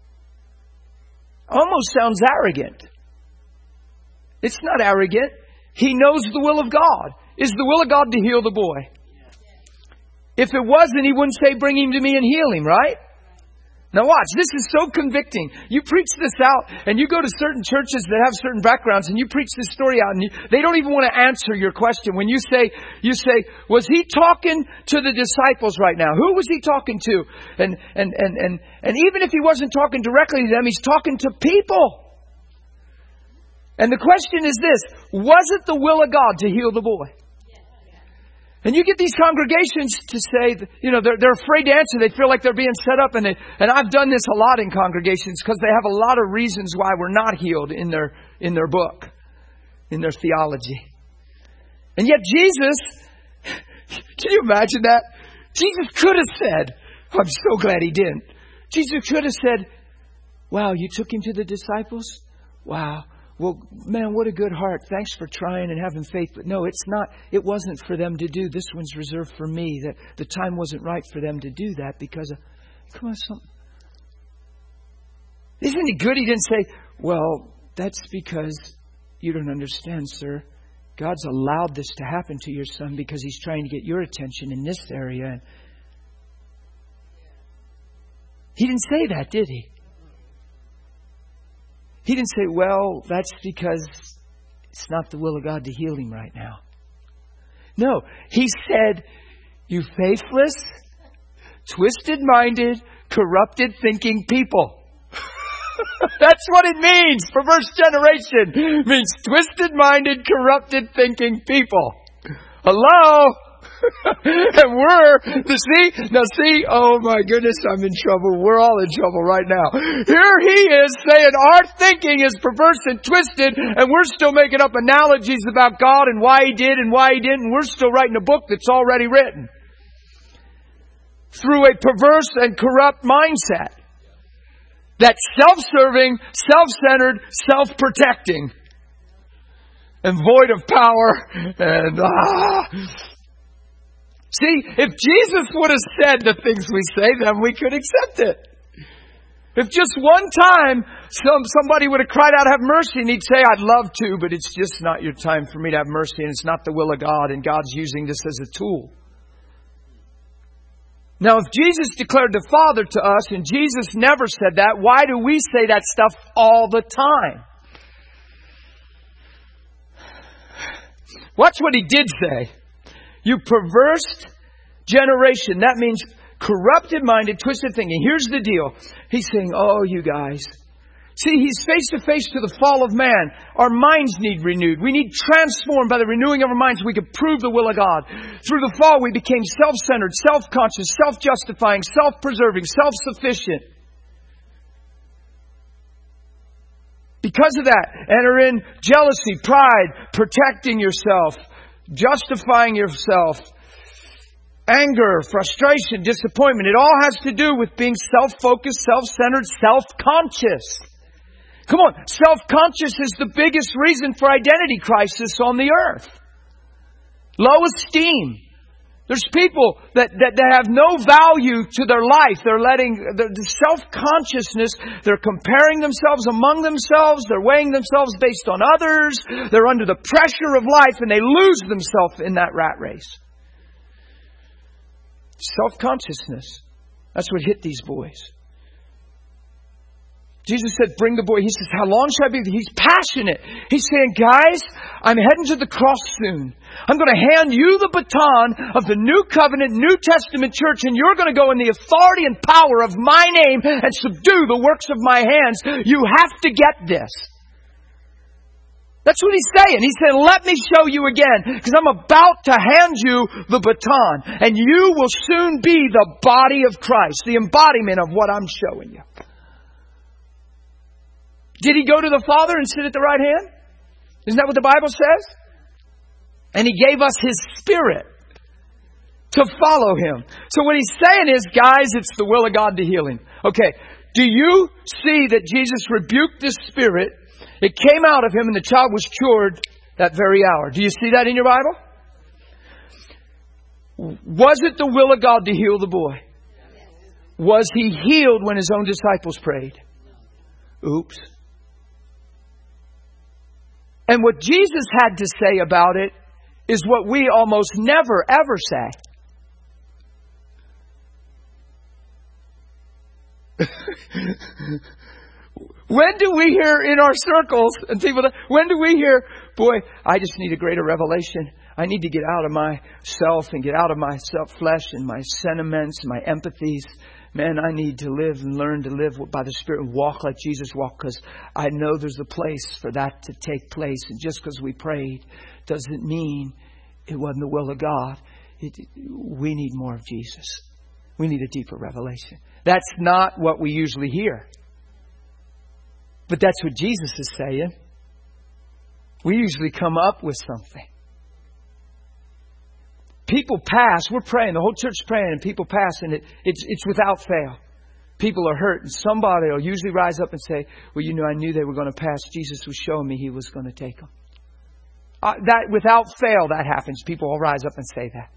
Almost sounds arrogant. It's not arrogant. He knows the will of God. Is the will of God to heal the boy? If it wasn't, He wouldn't say, bring him to me and heal him, right? Now watch, this is so convicting. You preach this out and you go to certain churches that have certain backgrounds and you preach this story out and they don't even want to answer your question. When you say, was He talking to the disciples right now? Who was He talking to? And even if He wasn't talking directly to them, He's talking to people. And the question is this, was it the will of God to heal the boy? And you get these congregations to say, they're afraid to answer. They feel like they're being set up. And I've done this a lot in congregations because they have a lot of reasons why we're not healed in their book, in their theology. And yet Jesus, can you imagine that? Jesus could have said, I'm so glad He didn't. Jesus could have said, wow, you took him to the disciples? Wow. Well, man, what a good heart. Thanks for trying and having faith. But no, it's not. It wasn't for them to do. This one's reserved for me. That the time wasn't right for them to do that because of, come on, something. Isn't it good He didn't say, well, that's because you don't understand, sir. God's allowed this to happen to your son because He's trying to get your attention in this area. He didn't say that, did He? He didn't say, well, that's because it's not the will of God to heal him right now. No, He said, you faithless, twisted-minded, corrupted thinking people. That's what it means. Perverse generation it means twisted-minded, corrupted thinking people. Hello? And oh my goodness, I'm in trouble. We're all in trouble right now. Here He is saying our thinking is perverse and twisted, and we're still making up analogies about God and why He did and why He didn't. And we're still writing a book that's already written. Through a perverse and corrupt mindset. That's self-serving, self-centered, self-protecting. And void of power. And See, if Jesus would have said the things we say, then we could accept it. If just one time somebody would have cried out, have mercy, and He'd say, I'd love to, but it's just not your time for me to have mercy, and it's not the will of God, and God's using this as a tool. Now, if Jesus declared the Father to us, and Jesus never said that, why do we say that stuff all the time? Watch what He did say. You perverse generation. That means corrupted-minded, twisted thinking. Here's the deal. He's saying, oh, you guys. See, He's face to face to the fall of man. Our minds need renewed. We need transformed by the renewing of our minds so we could prove the will of God. Through the fall, we became self-centered, self-conscious, self-justifying, self-preserving, self-sufficient. Because of that, enter in jealousy, pride, protecting yourself, justifying yourself, anger, frustration, disappointment. It all has to do with being self-focused, self-centered, self-conscious. Come on, self-conscious is the biggest reason for identity crisis on the earth. Low esteem. There's people that have no value to their life. They're letting the self-consciousness, they're comparing themselves among themselves. They're weighing themselves based on others. They're under the pressure of life and they lose themselves in that rat race. Self-consciousness. That's what hit these boys. Jesus said, bring the boy. He says, how long shall I be? He's passionate. He's saying, guys, I'm heading to the cross soon. I'm going to hand you the baton of the New Covenant, New Testament church, and you're going to go in the authority and power of my name and subdue the works of my hands. You have to get this. That's what He's saying. He's saying, let me show you again, because I'm about to hand you the baton, and you will soon be the body of Christ, the embodiment of what I'm showing you. Did He go to the Father and sit at the right hand? Isn't that what the Bible says? And He gave us His Spirit to follow Him. So what He's saying is, guys, it's the will of God to heal him. Okay, do you see that Jesus rebuked this spirit? It came out of him and the child was cured that very hour. Do you see that in your Bible? Was it the will of God to heal the boy? Was he healed when His own disciples prayed? Oops. And what Jesus had to say about it is what we almost never, ever say. When do we hear in our circles, and people, when do we hear, boy, I just need a greater revelation. I need to get out of myself and get out of my flesh and my sentiments and my empathies. Man, I need to live and learn to live by the Spirit and walk like Jesus walked, because I know there's a place for that to take place. And just because we prayed doesn't mean it wasn't the will of God. We need more of Jesus. We need a deeper revelation. That's not what we usually hear. But that's what Jesus is saying. We usually come up with something. People pass. We're praying. The whole church is praying, and people pass, and it's without fail. People are hurt, and somebody will usually rise up and say, well, I knew they were going to pass. Jesus was showing me He was going to take them. That without fail, that happens. People will rise up and say that.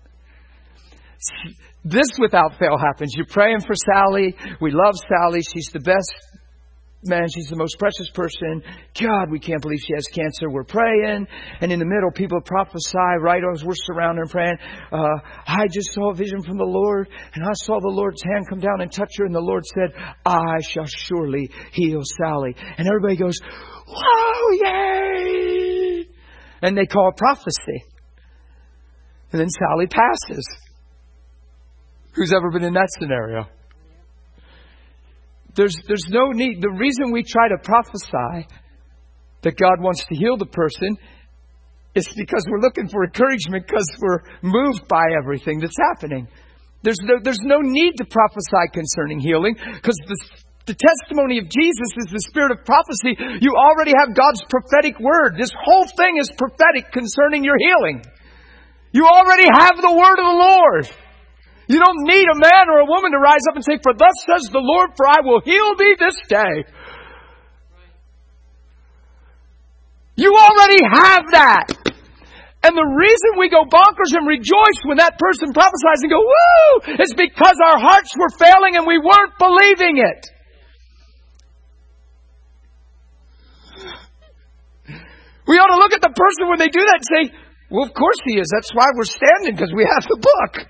This without fail happens. You're praying for Sally. We love Sally. She's the best man, she's the most precious person. God, we can't believe she has cancer. We're praying. And in the middle, people prophesy right as we're surrounded and praying. I just saw a vision from the Lord, and I saw the Lord's hand come down and touch her. And the Lord said, I shall surely heal Sally. And everybody goes, whoa, yay! And they call it prophecy. And then Sally passes. Who's ever been in that scenario? There's no need. The reason we try to prophesy that God wants to heal the person is because we're looking for encouragement, because we're moved by everything that's happening. There's no need to prophesy concerning healing, because the testimony of Jesus is the spirit of prophecy. You already have God's prophetic word. This whole thing is prophetic concerning your healing. You already have the word of the Lord. You don't need a man or a woman to rise up and say, for thus says the Lord, for I will heal thee this day. You already have that. And the reason we go bonkers and rejoice when that person prophesies and go, woo, is because our hearts were failing and we weren't believing it. We ought to look at the person when they do that and say, well, of course he is. That's why we're standing, because we have the book.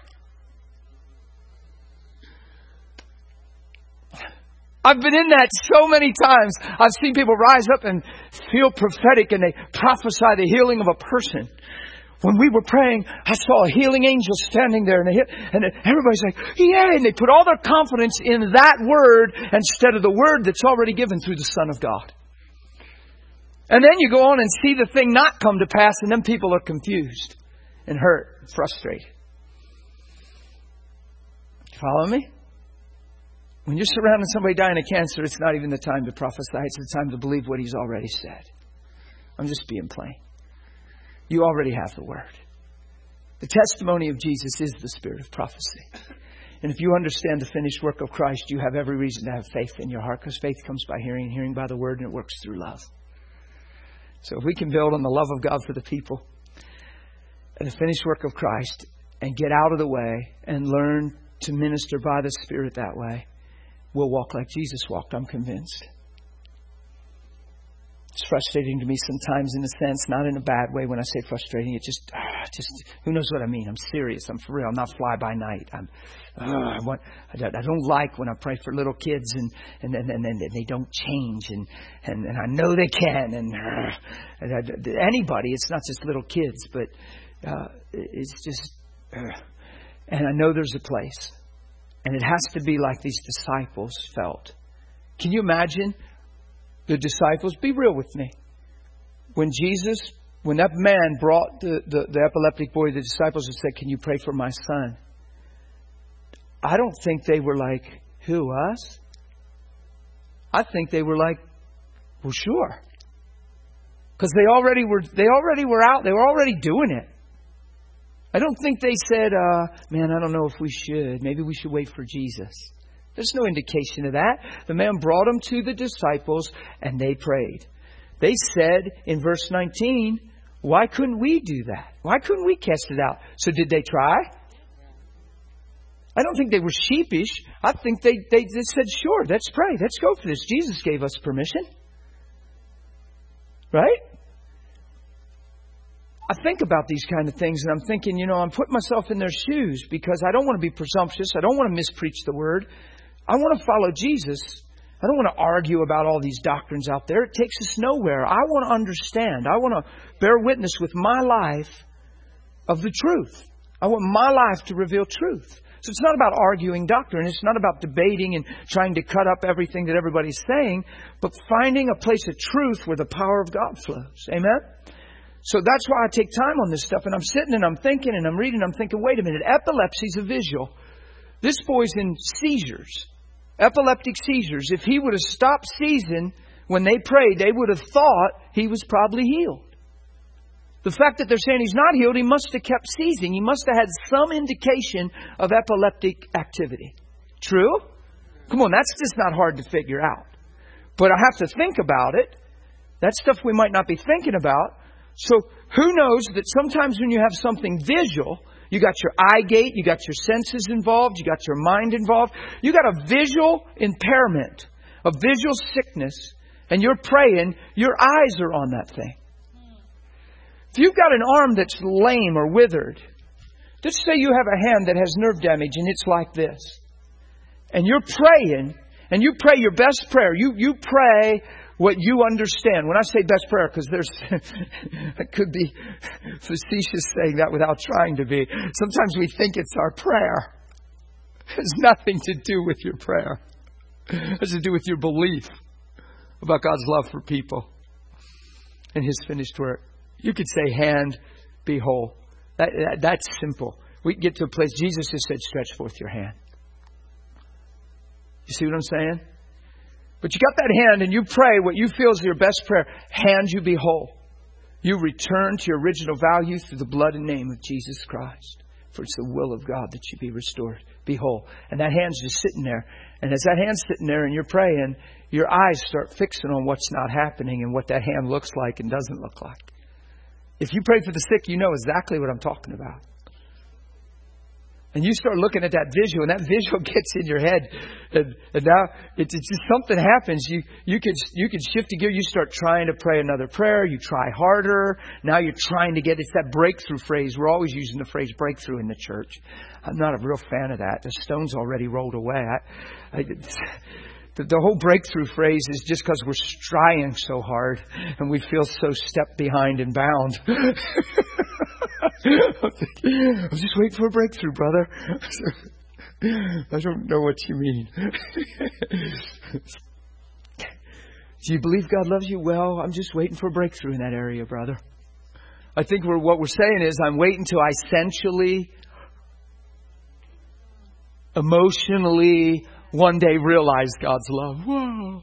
I've been in that so many times. I've seen people rise up and feel prophetic, and they prophesy the healing of a person. When we were praying, I saw a healing angel standing there, and everybody's like, yay! And they put all their confidence in that word instead of the word that's already given through the Son of God. And then you go on and see the thing not come to pass, and then people are confused and hurt and frustrated. Follow me? When you're surrounding somebody dying of cancer, it's not even the time to prophesy. It's the time to believe what He's already said. I'm just being plain. You already have the Word. The testimony of Jesus is the spirit of prophecy. And if you understand the finished work of Christ, you have every reason to have faith in your heart, because faith comes by hearing, and hearing by the Word, and it works through love. So if we can build on the love of God for the people and the finished work of Christ and get out of the way and learn to minister by the Spirit that way, we'll walk like Jesus walked, I'm convinced. It's frustrating to me sometimes, in a sense, not in a bad way. When I say frustrating, it just who knows what I mean? I'm serious. I'm for real. I'm not fly by night. I don't like when I pray for little kids and they don't change, and I know they can, and anybody. It's not just little kids, but it's just, and I know there's a place. And it has to be like these disciples felt. Can you imagine the disciples? Be real with me. When that man brought the epileptic boy to the disciples and said, can you pray for my son? I don't think they were like, who, us? I think they were like, well, sure. Because they already were out. They were already doing it. I don't think they said, man, I don't know if we should. Maybe we should wait for Jesus. There's no indication of that. The man brought him to the disciples and they prayed. They said in verse 19, why couldn't we do that? Why couldn't we cast it out? So did they try? I don't think they were sheepish. I think they just said, sure, let's pray. Let's go for this. Jesus gave us permission. Right? I think about these kind of things, and I'm thinking, I'm putting myself in their shoes, because I don't want to be presumptuous. I don't want to mispreach the word. I want to follow Jesus. I don't want to argue about all these doctrines out there. It takes us nowhere. I want to understand. I want to bear witness with my life of the truth. I want my life to reveal truth. So it's not about arguing doctrine. It's not about debating and trying to cut up everything that everybody's saying, but finding a place of truth where the power of God flows. Amen? So that's why I take time on this stuff. And I'm sitting and I'm thinking and I'm reading. I'm thinking, wait a minute. Epilepsy's a visual. This boy's in seizures. Epileptic seizures. If he would have stopped seizing when they prayed, they would have thought he was probably healed. The fact that they're saying he's not healed, he must have kept seizing. He must have had some indication of epileptic activity. True? Come on, that's just not hard to figure out. But I have to think about it. That's stuff we might not be thinking about. So who knows that sometimes when you have something visual, you got your eye gate, you got your senses involved, you got your mind involved, you got a visual impairment. of visual sickness and you're praying, your eyes are on that thing. If you've got an arm that's lame or withered, let's say you have a hand that has nerve damage and it's like this. And you're praying, and you pray your best prayer. You pray what you understand. When I say best prayer, because I could be facetious saying that without trying to be. Sometimes we think it's our prayer. It has nothing to do with your prayer. It has to do with your belief about God's love for people and His finished work. You could say, hand, be whole. That's simple. We get to a place, Jesus has said, stretch forth your hand. You see what I'm saying? But you got that hand and you pray what you feel is your best prayer. Hand, you be whole. You return to your original value through the blood and name of Jesus Christ. For it's the will of God that you be restored. Be whole. And that hand's just sitting there. And as that hand's sitting there and you're praying, your eyes start fixing on what's not happening and what that hand looks like and doesn't look like. If you pray for the sick, you know exactly what I'm talking about. And you start looking at that visual, and that visual gets in your head. And now it's just something happens. You can shift a gear. You start trying to pray another prayer. You try harder. Now you're trying to get, it's that breakthrough phrase. We're always using the phrase breakthrough in the church. I'm not a real fan of that. The stone's already rolled away. The whole breakthrough phrase is just because we're trying so hard and we feel so stepped behind and bound. I'm just waiting for a breakthrough, brother. I don't know what you mean. Do you believe God loves you? Well, I'm just waiting for a breakthrough in that area, brother. I think what we're saying is I'm waiting till I essentially, emotionally, one day realize God's love. Whoa.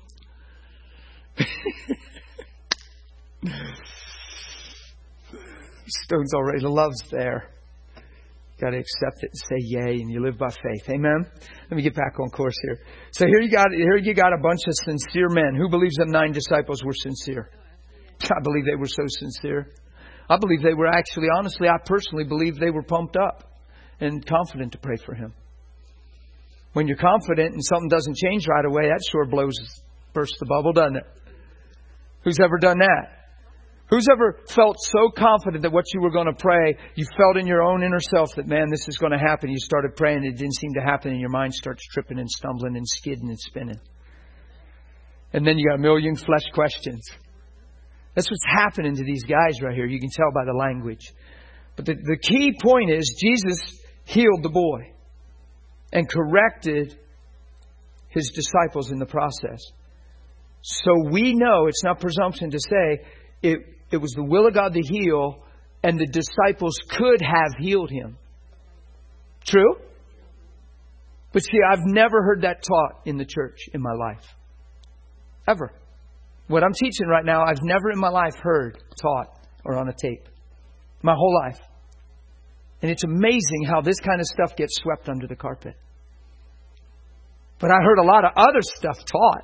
Stone's already, the love's there. Got to accept it and say yay, and you live by faith. Amen. Let me get back on course here. So here you got a bunch of sincere men. Who believes them 9 disciples were sincere? I believe they were so sincere. I believe they were actually, honestly, I personally believe they were pumped up and confident to pray for him. When you're confident and something doesn't change right away, that sure bursts the bubble, doesn't it? Who's ever done that? Who's ever felt so confident that what you were going to pray, you felt in your own inner self that, man, this is going to happen. You started praying and it didn't seem to happen and your mind starts tripping and stumbling and skidding and spinning. And then you got a million flesh questions. That's what's happening to these guys right here. You can tell by the language. But the key point is Jesus healed the boy and corrected his disciples in the process. So we know, it's not presumption to say, it was the will of God to heal, and the disciples could have healed him. True? But see, I've never heard that taught in the church in my life. Ever. What I'm teaching right now, I've never in my life heard taught or on a tape. My whole life. And it's amazing how this kind of stuff gets swept under the carpet. But I heard a lot of other stuff taught.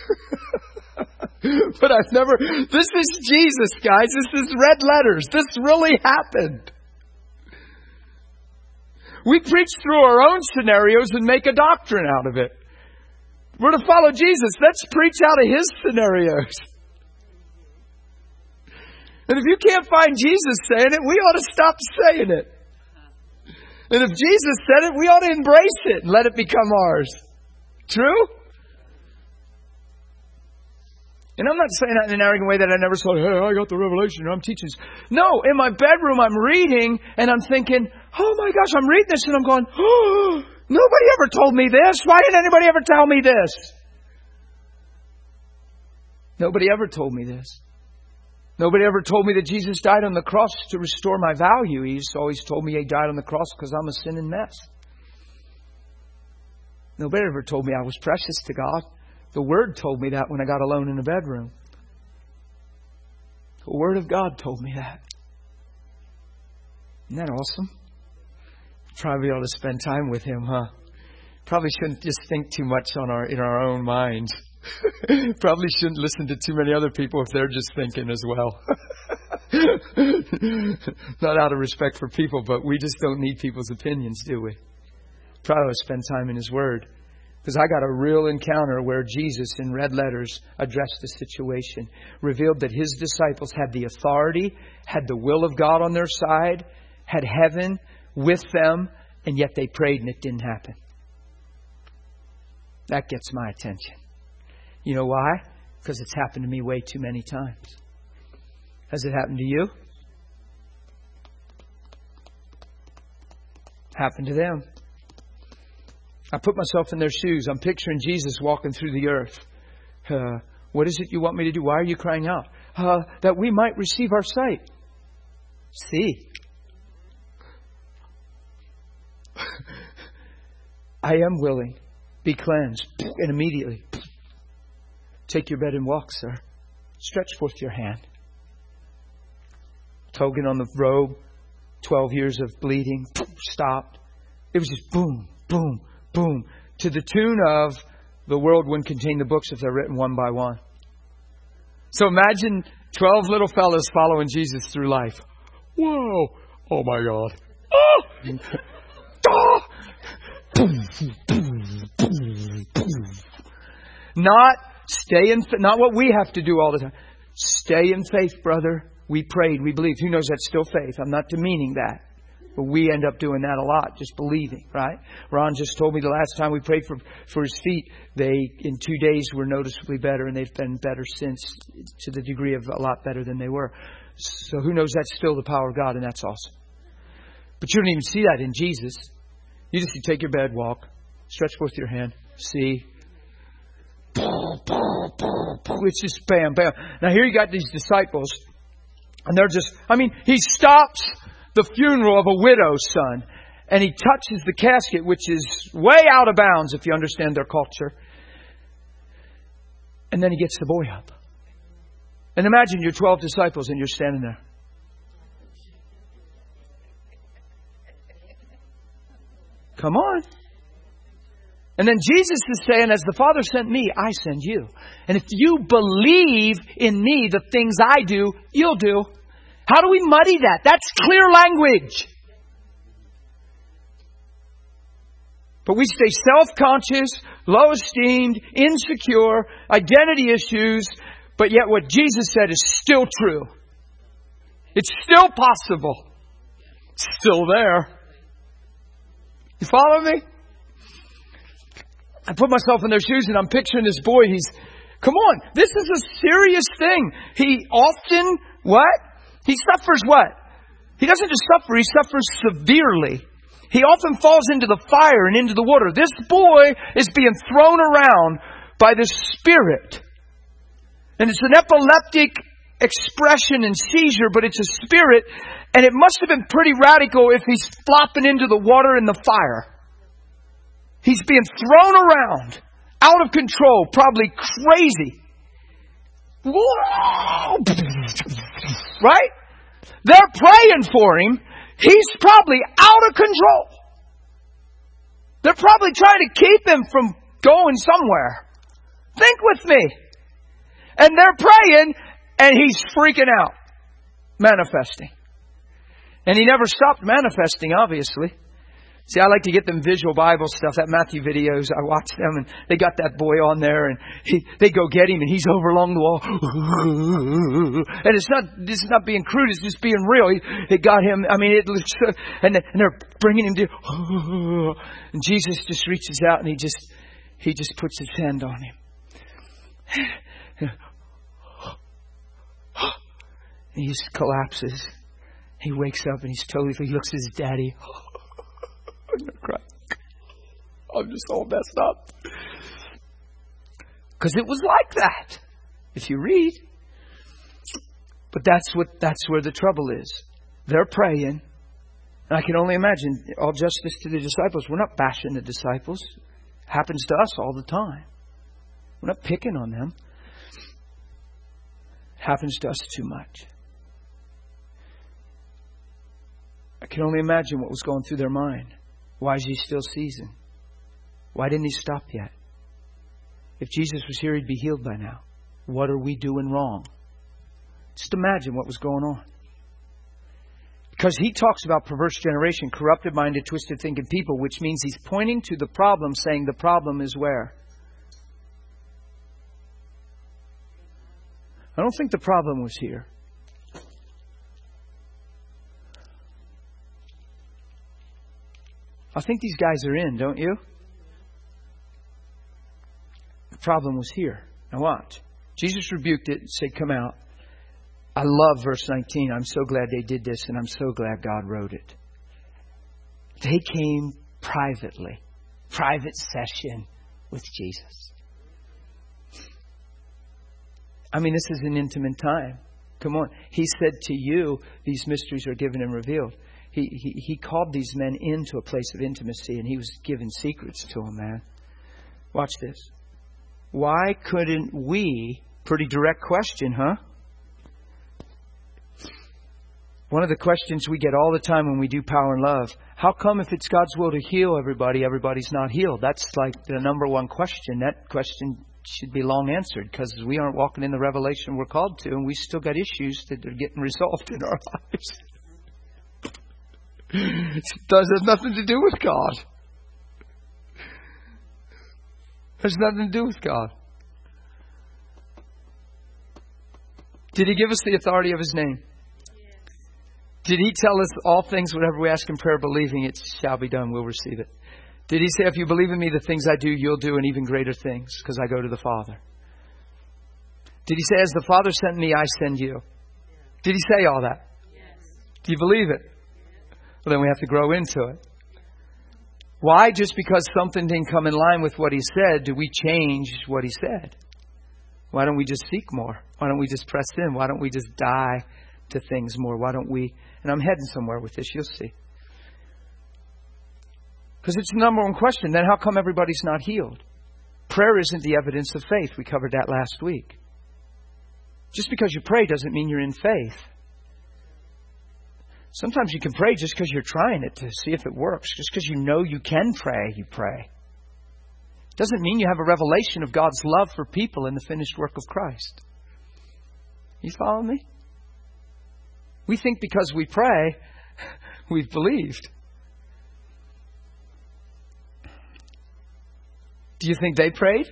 But I've never... This is Jesus, guys. This is red letters. This really happened. We preach through our own scenarios and make a doctrine out of it. We're to follow Jesus. Let's preach out of His scenarios. And if you can't find Jesus saying it, we ought to stop saying it. And if Jesus said it, we ought to embrace it and let it become ours. True? And I'm not saying that in an arrogant way that I never saw, hey, I got the revelation, I'm teaching this. No, in my bedroom I'm reading and I'm thinking, oh my gosh, I'm reading this and I'm going, oh, nobody ever told me this. Why didn't anybody ever tell me this? Nobody ever told me this. Nobody ever told me that Jesus died on the cross to restore my value. He's always told me He died on the cross because I'm a sinning mess. Nobody ever told me I was precious to God. The Word told me that when I got alone in the bedroom. The Word of God told me that. Isn't that awesome? Probably ought to spend time with Him, huh? Probably shouldn't just think too much in our own minds. Probably shouldn't listen to too many other people if they're just thinking as well. Not out of respect for people, but we just don't need people's opinions, do we? Probably ought to spend time in His Word. Because I got a real encounter where Jesus, in red letters, addressed the situation. Revealed that His disciples had the authority, had the will of God on their side, had heaven with them, and yet they prayed and it didn't happen. That gets my attention. You know why? Because it's happened to me way too many times. Has it happened to you? Happened to them. I put myself in their shoes. I'm picturing Jesus walking through the earth. What is it you want me to do? Why are you crying out? That we might receive our sight. See. I am willing. Be cleansed. And immediately. Take your bed and walk, sir. Stretch forth your hand. Togan on the robe. 12 years of bleeding. Stopped. It was just boom, boom, boom. To the tune of the world wouldn't contain the books if they're written one by one. So imagine 12 little fellas following Jesus through life. Whoa. Oh my God. Oh! Oh! Not what we have to do all the time. Stay in faith, brother. We prayed, we believed. Who knows that's still faith? I'm not demeaning that. But we end up doing that a lot, just believing, right? Ron just told me the last time we prayed for his feet, they, in 2 days, were noticeably better, and they've been better since, to the degree of a lot better than they were. So who knows that's still the power of God, and that's awesome. But you don't even see that in Jesus. You just take your bed, walk, stretch forth your hand, see. It's just bam, bam. Now here you got these disciples, and they're just, he stops the funeral of a widow's son, and He touches the casket, which is way out of bounds if you understand their culture. And then He gets the boy up. And imagine you're 12 disciples and you're standing there. Come on. And then Jesus is saying, as the Father sent me, I send you. And if you believe in me, the things I do, you'll do. How do we muddy that? That's clear language. But we stay self-conscious, low-esteemed, insecure, identity issues. But yet what Jesus said is still true. It's still possible. It's still there. You follow me? I put myself in their shoes and I'm picturing this boy. Come on, this is a serious thing. He often, what? He suffers what? He doesn't just suffer, he suffers severely. He often falls into the fire and into the water. This boy is being thrown around by the Spirit. And it's an epileptic expression and seizure, but it's a spirit. And it must have been pretty radical if he's flopping into the water and the fire. He's being thrown around, out of control, probably crazy. Right? They're praying for him. He's probably out of control. They're probably trying to keep him from going somewhere. Think with me. And they're praying, and he's freaking out, manifesting. And he never stopped manifesting, obviously. See, I like to get them visual Bible stuff, that Matthew videos. I watch them, and they got that boy on there, and they go get him, and he's over along the wall. And it's not being crude, it's just being real. It got him, and they're bringing him to, and Jesus just reaches out, and he just puts his hand on him. And he just collapses. He wakes up, and he looks at his daddy. I'm going to cry. I'm just all messed up. Because it was like that, if you read. But that's where the trouble is. They're praying. And I can only imagine, all justice to the disciples, we're not bashing the disciples. It happens to us all the time. We're not picking on them. It happens to us too much. I can only imagine what was going through their mind. Why is he still seasoned? Why didn't he stop yet? If Jesus was here, he'd be healed by now. What are we doing wrong? Just imagine what was going on. Because he talks about perverse generation, corrupted minded, twisted thinking people, which means he's pointing to the problem, saying the problem is where? I don't think the problem was here. I think these guys are in, don't you? The problem was here. Now watch. Jesus rebuked it and said, come out. I love verse 19. I'm so glad they did this, and I'm so glad God wrote it. They came privately. Private session with Jesus. I mean, this is an intimate time. Come on. He said to you, these mysteries are given and revealed. He called these men into a place of intimacy, and he was giving secrets to them, man. Watch this. Why couldn't we, pretty direct question, huh? One of the questions we get all the time when we do Power and Love, how come if it's God's will to heal everybody, everybody's not healed? That's like the number one question. That question should be long answered because we aren't walking in the revelation we're called to, and we still got issues that are getting resolved in our lives. It has nothing to do with God. It has nothing to do with God. Did He give us the authority of His name? Did He tell us all things, whatever we ask in prayer, believing it shall be done, we'll receive it? Did He say, if you believe in me, the things I do, you'll do, and even greater things, because I go to the Father? Did He say, as the Father sent me, I send you? Did He say all that? Yes. Do you believe it? Well, then we have to grow into it. Why, just because something didn't come in line with what He said, do we change what He said? Why don't we just seek more? Why don't we just press in? Why don't we just die to things more? Why don't we... And I'm heading somewhere with this, you'll see. Because it's the number one question. Then how come everybody's not healed? Prayer isn't the evidence of faith. We covered that last week. Just because you pray doesn't mean you're in faith. Sometimes you can pray just because you're trying it to see if it works. Just because you know you can pray, you pray. Doesn't mean you have a revelation of God's love for people in the finished work of Christ. You follow me? We think because we pray, we've believed. Do you think they prayed?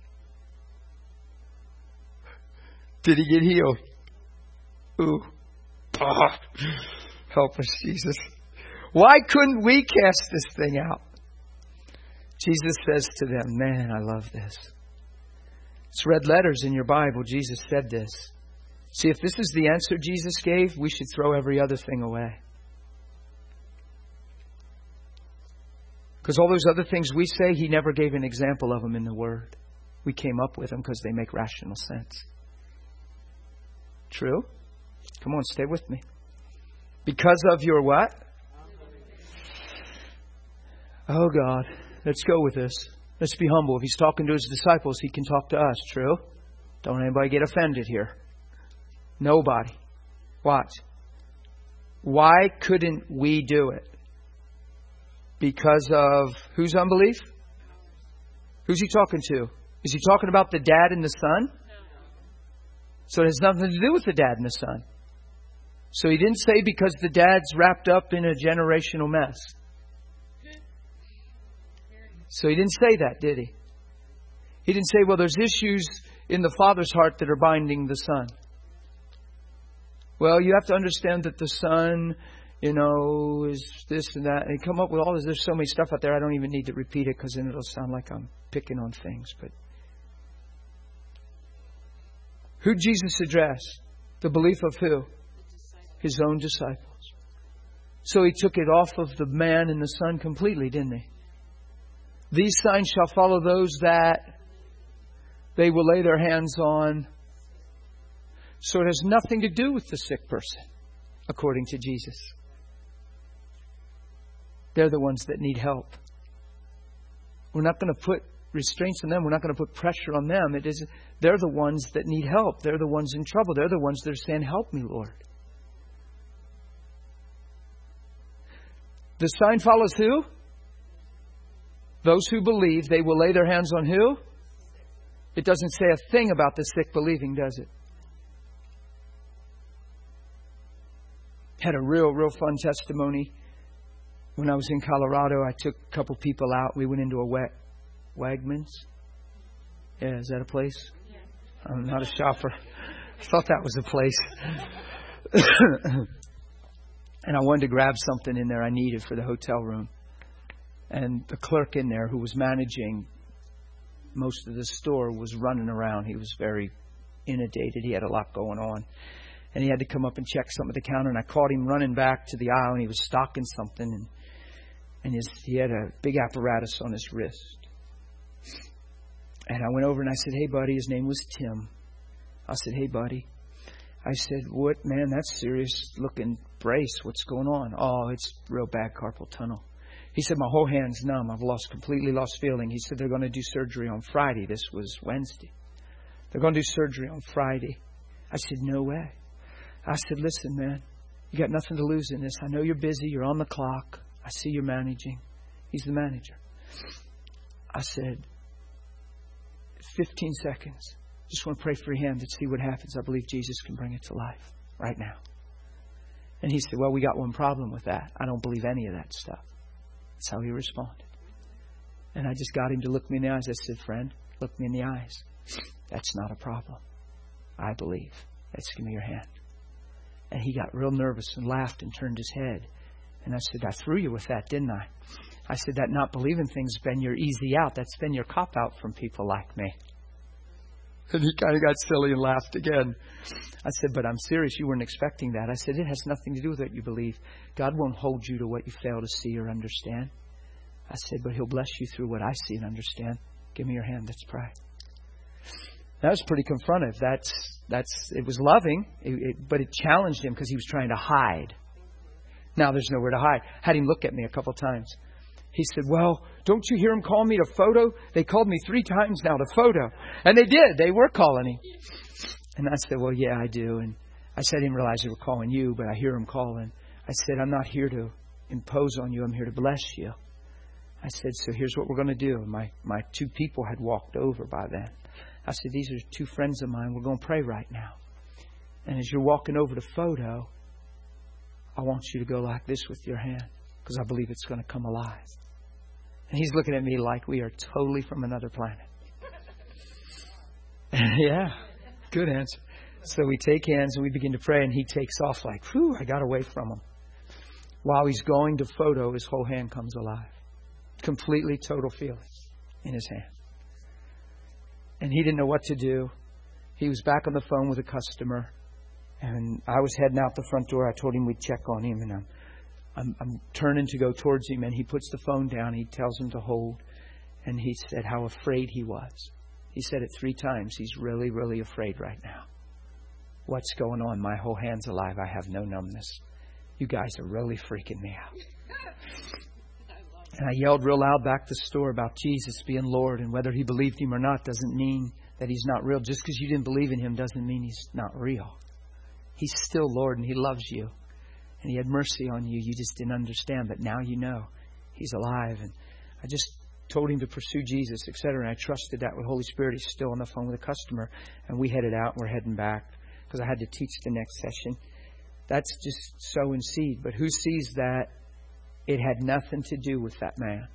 Did he get healed? Ooh. Oh, help us, Jesus. Why couldn't we cast this thing out? Jesus says to them, man, I love this. It's red letters in your Bible. Jesus said this. See, if this is the answer Jesus gave, we should throw every other thing away. Because all those other things we say, He never gave an example of them in the Word. We came up with them because they make rational sense. True? Come on, stay with me. Because of your what? Oh God, let's go with this. Let's be humble. If He's talking to His disciples, He can talk to us. True? Don't anybody get offended here. Nobody. Watch. Why couldn't we do it? Because of whose unbelief? Who's He talking to? Is He talking about the dad and the son? So it has nothing to do with the dad and the son. So He didn't say because the dad's wrapped up in a generational mess. So He didn't say that, did He? He didn't say, well, there's issues in the father's heart that are binding the son. Well, you have to understand that the son, is this and that. And come up with all this. There's so many stuff out there. I don't even need to repeat it because then it'll sound like I'm picking on things. But who Jesus addressed? The belief of who? His own disciples. So He took it off of the man and the son completely, didn't He? These signs shall follow those that they will lay their hands on. So it has nothing to do with the sick person, according to Jesus. They're the ones that need help. We're not going to put restraints on them. We're not going to put pressure on them. They're the ones that need help. They're the ones in trouble. They're the ones that are saying, help me, Lord. The sign follows who? Those who believe. They will lay their hands on who? It doesn't say a thing about the sick believing, does it? Had a real fun testimony. When I was in Colorado, I took a couple people out. We went into a Wegmans. Yeah, is that a place? I'm not a shopper. I thought that was a place. And I wanted to grab something in there I needed for the hotel room. And the clerk in there who was managing most of the store was running around. He was very inundated. He had a lot going on. And he had to come up and check something at the counter. And I caught him running back to the aisle, and he was stocking something. And he had a big apparatus on his wrist. And I went over and I said, "Hey, buddy." His name was Tim. I said, "Hey, buddy." I said, "What, man, that's serious looking brace. What's going on?" "Oh, it's real bad carpal tunnel." He said, "My whole hand's numb. I've completely lost feeling." He said, "They're going to do surgery on Friday." This was Wednesday. "They're going to do surgery on Friday." I said, "No way." I said, "Listen, man, you got nothing to lose in this. I know you're busy. You're on the clock. I see you're managing." He's the manager. I said, 15 seconds. Just want to pray for your hand and see what happens. I believe Jesus can bring it to life right now. And he said, "Well, we got one problem with that. I don't believe any of that stuff." That's how he responded. And I just got him to look me in the eyes. I said, "Friend, look me in the eyes. That's not a problem. I believe. Let's give me your hand." And he got real nervous and laughed and turned his head. And I said, "I threw you with that, didn't I?" I said, "That not believing thing's been your easy out. That's been your cop out from people like me." And he kind of got silly and laughed again. I said, "But I'm serious. You weren't expecting that." I said, "It has nothing to do with what you believe. God won't hold you to what you fail to see or understand." I said, "But He'll bless you through what I see and understand. Give me your hand. Let's pray." That was pretty confrontive. It was loving, but it challenged him because he was trying to hide. Now there's nowhere to hide. Had him look at me a couple times. He said, "Well, don't you hear him call me to photo? They called me 3 times now to photo." And they did. They were calling him. And I said, "Well, yeah, I do." And I said, "I didn't realize they were calling you, but I hear them calling." I said, "I'm not here to impose on you. I'm here to bless you." I said, "So here's what we're going to do." My 2 people had walked over by then. I said, "These are 2 friends of mine. We're going to pray right now. And as you're walking over to photo, I want you to go like this with your hand, because I believe it's going to come alive." And he's looking at me like we are totally from another planet. Yeah, good answer. So we take hands and we begin to pray, and he takes off like, whew, I got away from him. While he's going to photo, his whole hand comes alive. Completely total feeling in his hand. And he didn't know what to do. He was back on the phone with a customer, and I was heading out the front door. I told him we'd check on him, and I'm turning to go towards him, and he puts the phone down. He tells him to hold, and he said how afraid he was. He said it 3 times. He's really, really afraid right now. What's going on? My whole hand's alive. I have no numbness. You guys are really freaking me out. And I yelled real loud back to the store about Jesus being Lord, and whether he believed him or not doesn't mean that he's not real. Just because you didn't believe in him doesn't mean he's not real. He's still Lord, and he loves you. And he had mercy on you. You just didn't understand. But now you know he's alive. And I just told him to pursue Jesus, etc. And I trusted that with the Holy Spirit. He's still on the phone with a customer. And we headed out. We're heading back because I had to teach the next session. That's just sowing seed. But who sees that it had nothing to do with that man?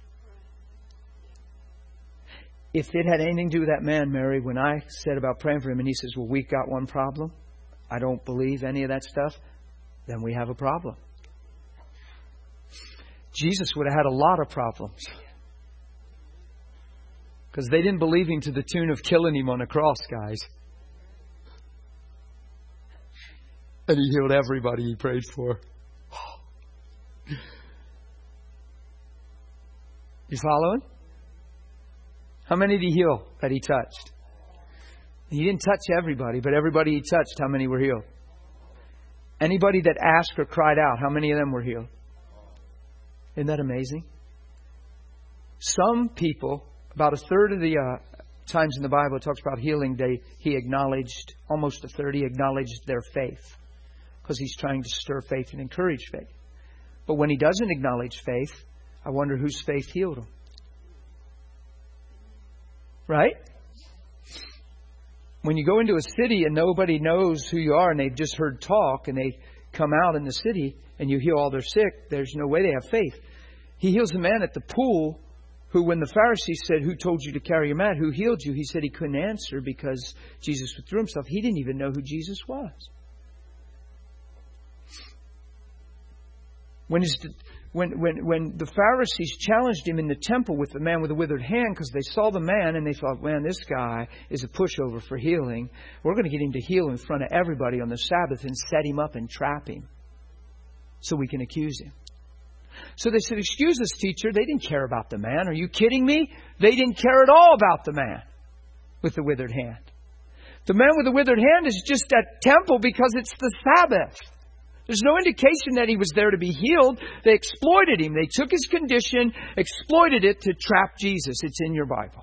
If it had anything to do with that man, Mary, when I said about praying for him and he says, "Well, we've got one problem. I don't believe any of that stuff," then we have a problem. Jesus would have had a lot of problems, because they didn't believe him to the tune of killing him on a cross, guys. And he healed everybody he prayed for. You following? How many did he heal that he touched? He didn't touch everybody, but everybody he touched, how many were healed? Anybody that asked or cried out, how many of them were healed? Isn't that amazing? Some people, about a third of the times in the Bible it talks about healing, he acknowledged, almost a third, he acknowledged their faith, because he's trying to stir faith and encourage faith. But when he doesn't acknowledge faith, I wonder whose faith healed him. Right? When you go into a city and nobody knows who you are and they've just heard talk and they come out in the city and you heal all their sick, there's no way they have faith. He heals the man at the pool who, when the Pharisees said, who told you to carry your mat? Who healed you? He said he couldn't answer because Jesus withdrew himself. He didn't even know who Jesus was. When the Pharisees challenged him in the temple with the man with the withered hand, because they saw the man and they thought, man, this guy is a pushover for healing. We're going to get him to heal in front of everybody on the Sabbath and set him up and trap him so we can accuse him. So they said, excuse us, teacher. They didn't care about the man. Are you kidding me? They didn't care at all about the man with the withered hand. The man with the withered hand is just at temple because it's the Sabbath. There's no indication that he was there to be healed. They exploited him. They took his condition, exploited it to trap Jesus. It's in your Bible.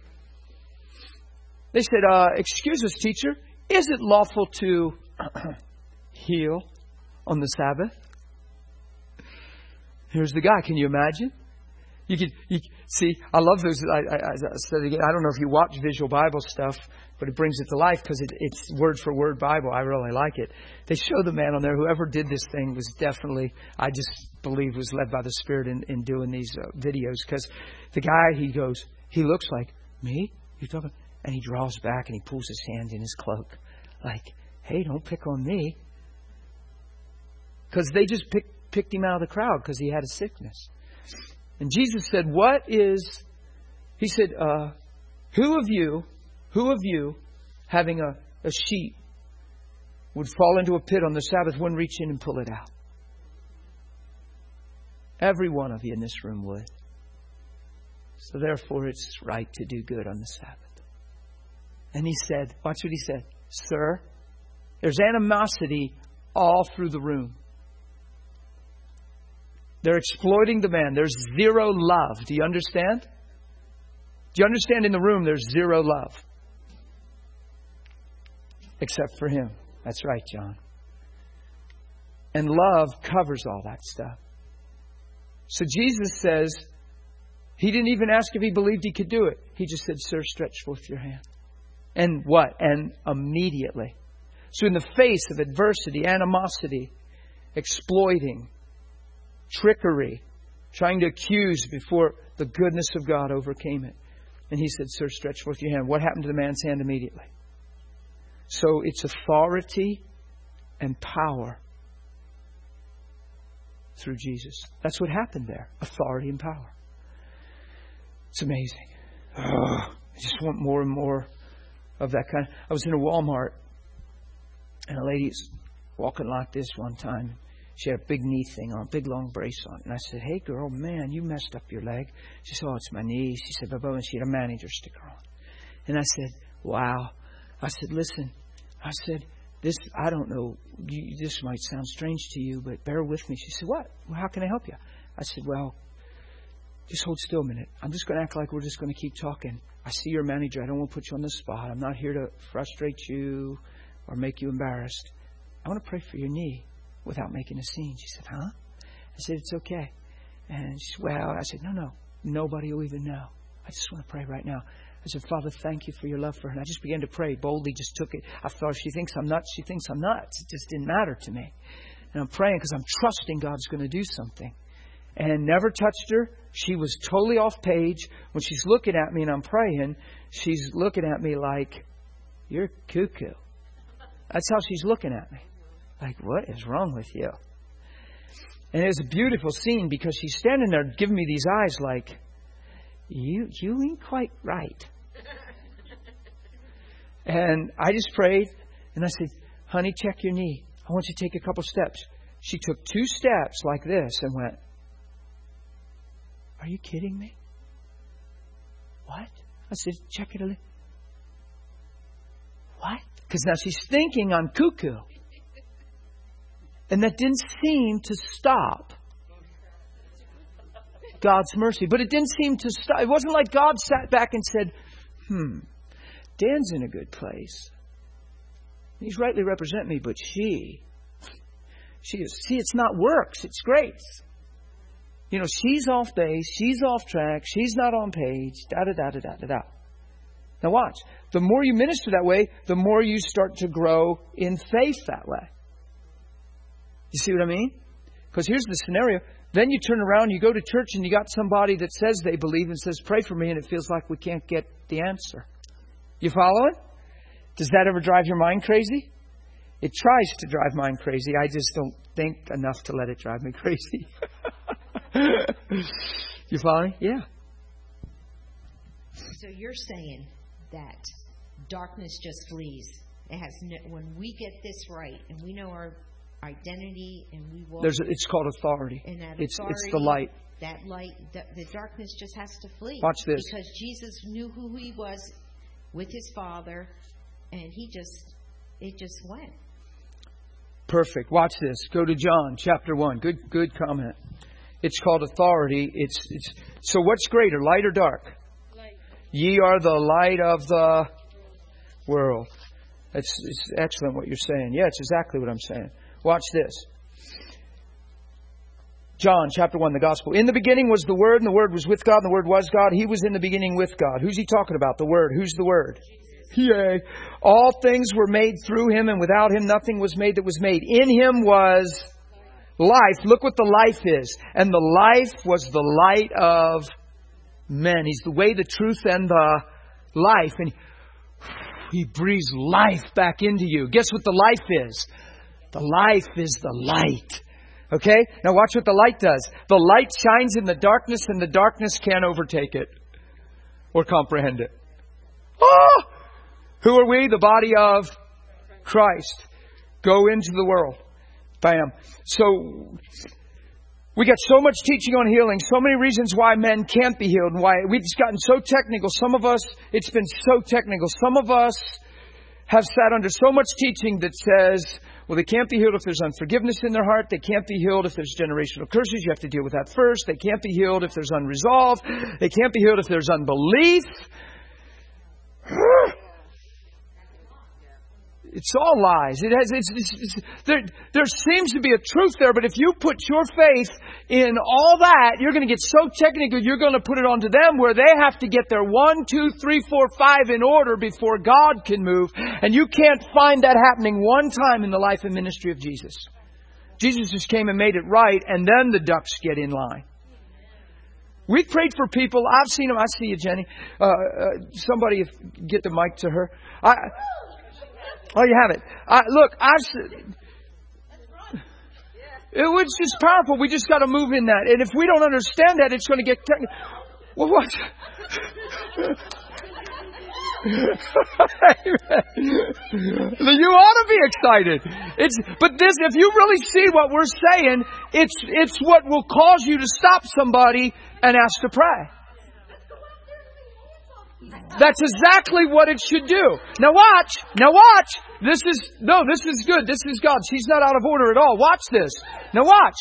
They said, excuse us, teacher. Is it lawful to heal on the Sabbath? Here's the guy. Can you imagine? You see, I love those. I said again, I don't know if you watch Visual Bible stuff, but it brings it to life because it's word for word Bible. I really like it. They show the man on there. Whoever did this thing was definitely, I just believe, was led by the Spirit in doing these videos. Because the guy, he looks like, me? You're talking? And he draws back and he pulls his hand in his cloak. Like, hey, don't pick on me. Because they just picked him out of the crowd because he had a sickness. And Jesus said, he said, who of you having a sheep would fall into a pit on the Sabbath, wouldn't reach in and pull it out? Every one of you in this room would. So therefore it's right to do good on the Sabbath. And he said, watch what he said, sir, there's animosity all through the room. They're exploiting the man. There's zero love. Do you understand? Do you understand in the room there's zero love? Except for him. That's right, John. And love covers all that stuff. So Jesus says, he didn't even ask if he believed he could do it. He just said, sir, stretch forth your hand. And what? And immediately. So in the face of adversity, animosity, exploiting, trickery, trying to accuse before the goodness of God overcame it. And he said, sir, stretch forth your hand. What happened to the man's hand immediately? So it's authority and power through Jesus. That's what happened there. Authority and power. It's amazing. I just want more and more of that kind. I was in a Walmart and a lady's walking like this one time. She had a big knee thing on, a big long brace on. And I said, hey girl, man, you messed up your leg. She said, oh, it's my knee. She said, Bubba, and she had a manager sticker on. And I said, wow. I said, listen, I said, I don't know, this might sound strange to you, but bear with me. She said, what? Well, how can I help you? I said, well, just hold still a minute. I'm just going to act like we're just going to keep talking. I see your manager. I don't want to put you on the spot. I'm not here to frustrate you or make you embarrassed. I want to pray for your knee without making a scene. She said, huh? I said, it's okay. And she said, well, I said, no, nobody will even know. I just want to pray right now. I said, Father, thank you for your love for her. And I just began to pray, boldly just took it. I thought, she thinks I'm nuts. She thinks I'm nuts. It just didn't matter to me. And I'm praying because I'm trusting God's going to do something. And never touched her. She was totally off page. When she's looking at me and I'm praying, she's looking at me like, you're cuckoo. That's how she's looking at me. Like, what is wrong with you? And it was a beautiful scene because she's standing there giving me these eyes like, you ain't quite right. And I just prayed and I said, honey, check your knee. I want you to take a couple steps. She took 2 steps like this and went, are you kidding me? What? I said, check it a little. What? Because now she's thinking I'm cuckoo. And that didn't seem to stop God's mercy. But it didn't seem to stop. It wasn't like God sat back and said, Dan's in a good place. He's rightly representing me, but she is. See, it's not works. It's grace. You know, she's off base. She's off track. She's not on page. Da-da-da-da-da-da-da. Now watch. The more you minister that way, the more you start to grow in faith that way. You see what I mean? Because here's the scenario. Then you turn around, you go to church, and you got somebody that says they believe and says, pray for me, and it feels like we can't get the answer. You following? Does that ever drive your mind crazy? It tries to drive mine crazy. I just don't think enough to let it drive me crazy. You follow me? Yeah. So you're saying that darkness just flees. It has when we get this right and we know our identity and we walk. It's called authority. And that it's authority, the light. That light, the darkness just has to flee. Watch this. Because Jesus knew who He was with His Father, and it just went. Perfect. Watch this. Go to John chapter 1. Good comment. It's called authority. It's so what's greater, light or dark? Light. Ye are the light of the world. It's excellent what you're saying. Yeah, it's exactly what I'm saying. Watch this. John chapter 1, the Gospel. In the beginning was the Word, and the Word was with God, and the Word was God. He was in the beginning with God. Who's He talking about? The Word. Who's the Word? Yea. All things were made through Him, and without Him nothing was made that was made. In Him was life. Look what the life is. And the life was the light of men. He's the way, the truth, and the life. And He breathes life back into you. Guess what the life is? The life is the light. Okay? Now watch what the light does. The light shines in the darkness, and the darkness can't overtake it or comprehend it. Oh! Who are we? The body of Christ. Go into the world. Bam. So, we got so much teaching on healing, so many reasons why men can't be healed, and why we've just gotten so technical. Some of us, it's been so technical. Some of us have sat under so much teaching that says, well, they can't be healed if there's unforgiveness in their heart. They can't be healed if there's generational curses. You have to deal with that first. They can't be healed if there's unresolved. They can't be healed if there's unbelief. It's all lies. There seems to be a truth there, but if you put your faith in all that, you're going to get so technical, you're going to put it onto them where they have to get their 1, 2, 3, 4, 5 in order before God can move. And you can't find that happening one time in the life and ministry of Jesus. Jesus just came and made it right, and then the ducks get in line. We prayed for people. I've seen them. I see you, Jenny. Somebody get the mic to her. Oh, you have it. It was just powerful. We just got to move in that. And if we don't understand that, it's going to get technical. Well, what? You ought to be excited. But this, if you really see what we're saying, it's what will cause you to stop somebody and ask to pray. That's exactly what it should do. Now watch. This is good. This is God. She's not out of order at all. Watch this. Now watch.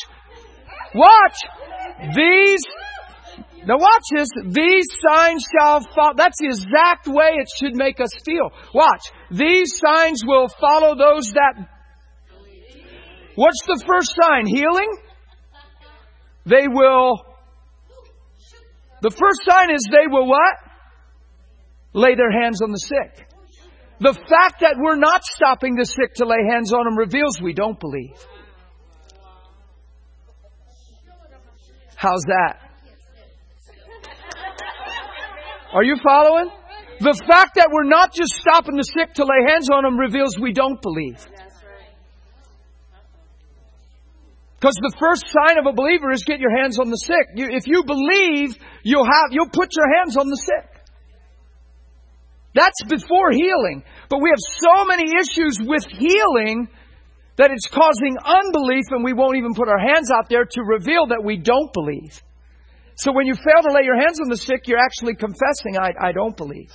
Now watch this. These signs shall follow. That's the exact way it should make us feel. Watch. These signs will follow those that... What's the first sign? Healing? They will... The first sign is they will what? Lay their hands on the sick. The fact that we're not stopping the sick to lay hands on them reveals we don't believe. How's that? Are you following? The fact that we're not just stopping the sick to lay hands on them reveals we don't believe. Because the first sign of a believer is get your hands on the sick. If you believe, you'll put your hands on the sick. That's before healing. But we have so many issues with healing that it's causing unbelief, and we won't even put our hands out there to reveal that we don't believe. So when you fail to lay your hands on the sick, you're actually confessing, I don't believe.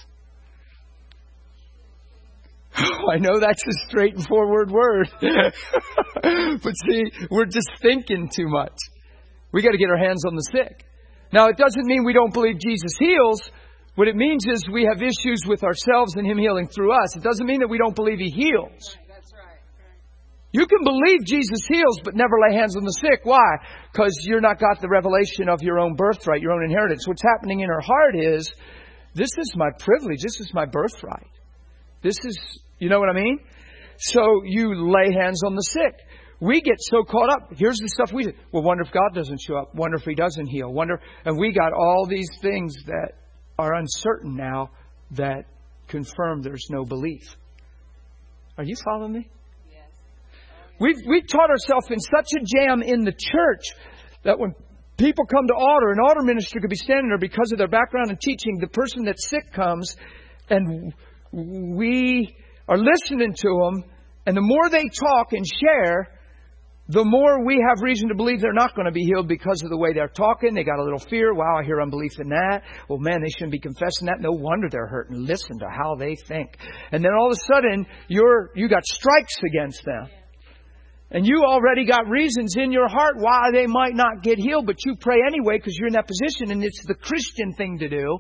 I know that's a straight and forward word. But see, we're just thinking too much. We got to get our hands on the sick. Now, it doesn't mean we don't believe Jesus heals. What it means is we have issues with ourselves and Him healing through us. It doesn't mean that we don't believe He heals. That's right. You can believe Jesus heals, but never lay hands on the sick. Why? Because you're not got the revelation of your own birthright, your own inheritance. What's happening in our heart is, this is my privilege. This is my birthright. This is, you know what I mean? So you lay hands on the sick. we get so caught up. Here's the stuff we do. Well, wonder if God doesn't show up. Wonder if He doesn't heal. Wonder, and we got all these things that are uncertain now that confirm there's no belief. Are you following me? Yes. We've taught ourselves in such a jam in the church that when people come to altar, an altar minister could be standing there because of their background and teaching. The person that's sick comes and we are listening to them. And the more they talk and share, the more we have reason to believe they're not going to be healed because of the way they're talking. They got a little fear. Wow, I hear unbelief in that. Well, man, they shouldn't be confessing that. No wonder they're hurting. Listen to how they think. And then all of a sudden, you got strikes against them. And you already got reasons in your heart why they might not get healed. But you pray anyway because you're in that position and it's the Christian thing to do.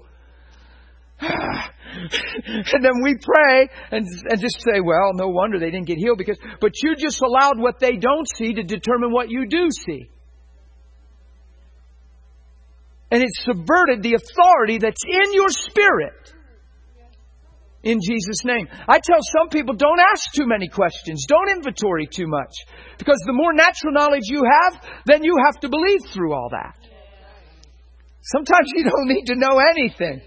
And then we pray and just say, well, no wonder they didn't get healed but you just allowed what they don't see to determine what you do see. And it subverted the authority that's in your spirit. In Jesus' name. I tell some people, don't ask too many questions. Don't inventory too much. Because the more natural knowledge you have, then you have to believe through all that. Sometimes you don't need to know anything.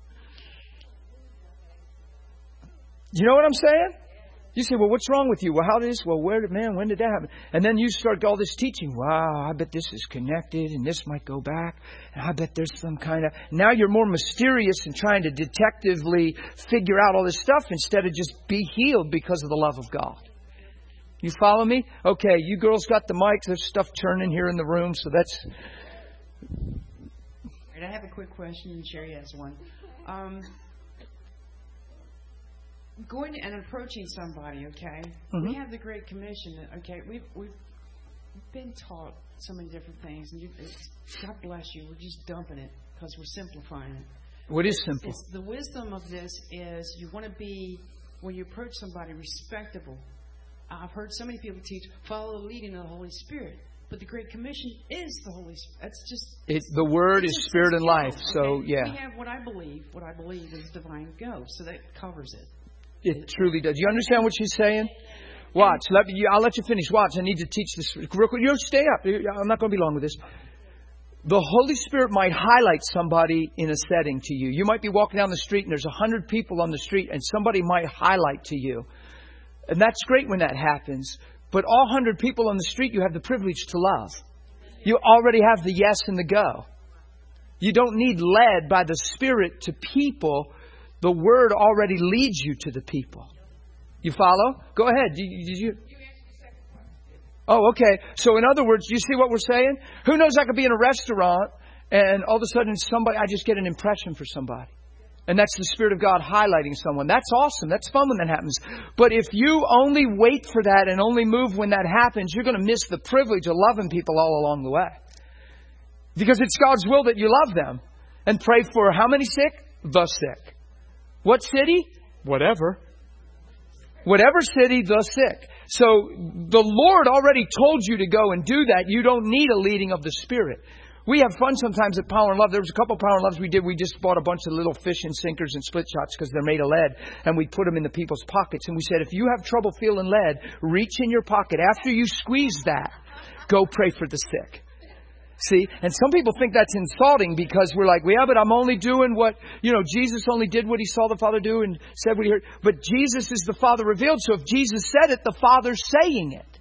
You know what I'm saying? You say, well, what's wrong with you? Well, how did this? Well, when did that happen? And then you start all this teaching. Wow, I bet this is connected and this might go back. And I bet there's some kind of... Now you're more mysterious and trying to detectively figure out all this stuff instead of just be healed because of the love of God. You follow me? Okay, you girls got the mics. There's stuff churning here in the room, so that's... I have a quick question and Sherry has one. Going and approaching somebody, okay? Mm-hmm. We have the Great Commission, okay? We've been taught so many different things, and God bless you. We're just dumping it because we're simplifying it. What is simple? The wisdom of this is you want to be, when you approach somebody, respectable. I've heard so many people teach, follow the leading of the Holy Spirit. But the Great Commission is the Holy Spirit. That's just... the Word is Spirit and life, okay? So yeah. We have what I believe is divine ghost, so that covers it. It truly does. You understand what she's saying? Watch. I'll let you finish. Watch. I need to teach this. You stay up. I'm not going to be long with this. The Holy Spirit might highlight somebody in a setting to you. You might be walking down the street and there's 100 people on the street and somebody might highlight to you. And that's great when that happens. But all 100 people on the street you have the privilege to love. You already have the yes and the go. You don't need led by the Spirit to people. The Word already leads you to the people. You follow? Go ahead. Did you? Oh, okay. So in other words, you see what we're saying? Who knows, I could be in a restaurant and all of a sudden I just get an impression for somebody. And that's the Spirit of God highlighting someone. That's awesome. That's fun when that happens. But if you only wait for that and only move when that happens, you're going to miss the privilege of loving people all along the way. Because it's God's will that you love them. And pray for how many sick? The sick. What city? Whatever. Whatever city, the sick. So the Lord already told you to go and do that. You don't need a leading of the Spirit. We have fun sometimes at Power and Love. There was a couple of Power and Loves we did. We just bought a bunch of little fishing sinkers and split shots because they're made of lead. And we put them in the people's pockets. And we said, if you have trouble feeling lead, reach in your pocket. After you squeeze that, go pray for the sick. See, and some people think that's insulting because we're like, well, yeah, but I'm only doing what, Jesus only did what He saw the Father do and said what He heard. But Jesus is the Father revealed. So if Jesus said it, the Father's saying it.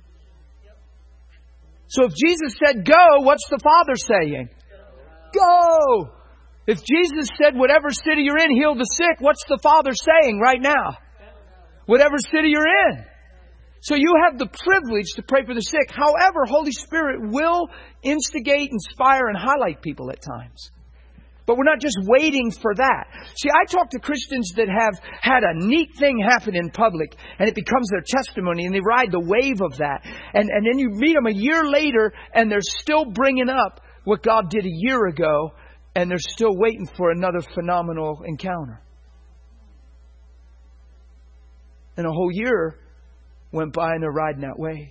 So if Jesus said go, what's the Father saying? Go! If Jesus said whatever city you're in, heal the sick, what's the Father saying right now? Whatever city you're in. So you have the privilege to pray for the sick. However, Holy Spirit will instigate, inspire, and highlight people at times. But we're not just waiting for that. See, I talk to Christians that have had a neat thing happen in public and it becomes their testimony and they ride the wave of that. And then you meet them a year later and they're still bringing up what God did a year ago and they're still waiting for another phenomenal encounter. And a whole year went by and they're riding that wave.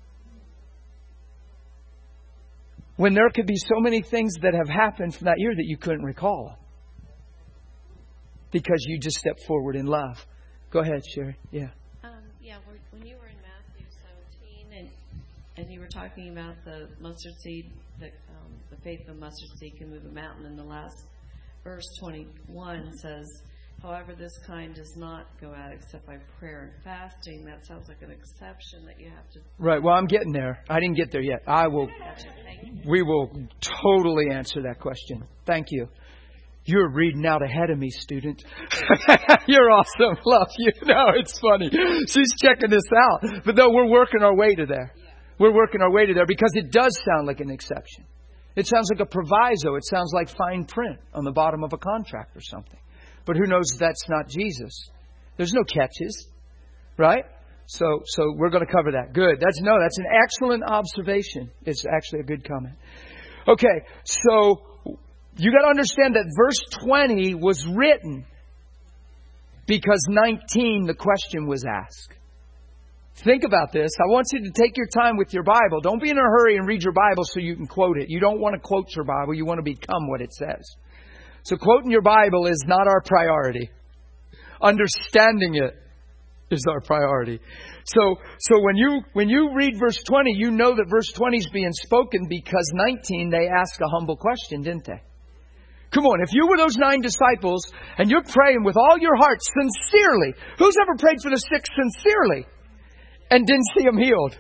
When there could be so many things that have happened from that year that you couldn't recall. Because you just stepped forward in love. Go ahead, Sherry. Yeah. When you were in Matthew 17, and And you were talking about the mustard seed, that the faith of a mustard seed can move a mountain. And the last verse 21 says, however, this kind does not go out except by prayer and fasting. That sounds like an exception that you have to. Right. Well, I'm getting there. I didn't get there yet. We will totally answer that question. Thank you. You're reading out ahead of me, student. You're awesome. Love you. No, it's funny. She's checking this out. But no, we're working our way to there. We're working our way to there because it does sound like an exception. It sounds like a proviso. It sounds like fine print on the bottom of a contract or something. But who knows that's not Jesus? There's no catches, right? So we're going to cover that. Good. That's an excellent observation. It's actually a good comment. Okay, so you got to understand that verse 20 was written because 19, the question was asked. Think about this. I want you to take your time with your Bible. Don't be in a hurry and read your Bible so you can quote it. You don't want to quote your Bible. You want to become what it says. So quoting your Bible is not our priority. Understanding it is our priority. So when you read verse 20, you know that verse 20 is being spoken because 19, they ask a humble question, didn't they? Come on, if you were those 9 disciples and you're praying with all your heart sincerely, who's ever prayed for the sick sincerely and didn't see them healed?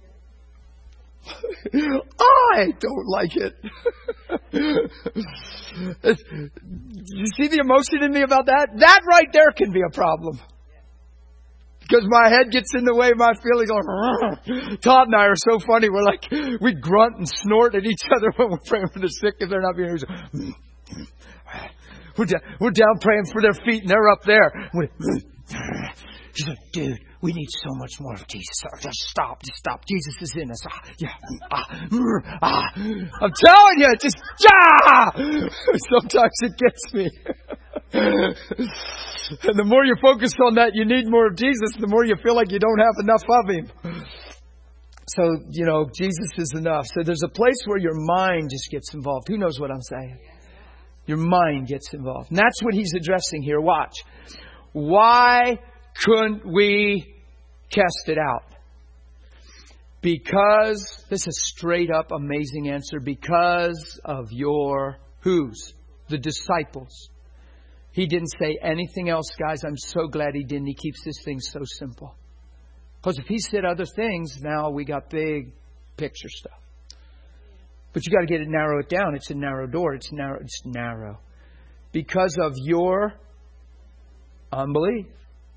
I don't like it. You see the emotion in me about that? That right there can be a problem. Because my head gets in the way of my feelings. Todd and I are so funny. We're like, we grunt and snort at each other when we're praying for the sick if they're not being healed. We're down praying for their feet and they're up there. He's like, dude, we need so much more of Jesus. Just stop. Jesus is in us. I'm telling you, sometimes it gets me. And the more you focus on that, you need more of Jesus, the more you feel like you don't have enough of Him. So, Jesus is enough. So there's a place where your mind just gets involved. Who knows what I'm saying? Your mind gets involved. And that's what he's addressing here. Watch. Why couldn't we cast it out? Because, this is straight up amazing answer, because of your whose? The disciples. He didn't say anything else, guys. I'm so glad he didn't. He keeps this thing so simple. Because if he said other things, now we got big picture stuff. But you got to narrow it down. It's a narrow door. It's narrow. Because of your unbelief.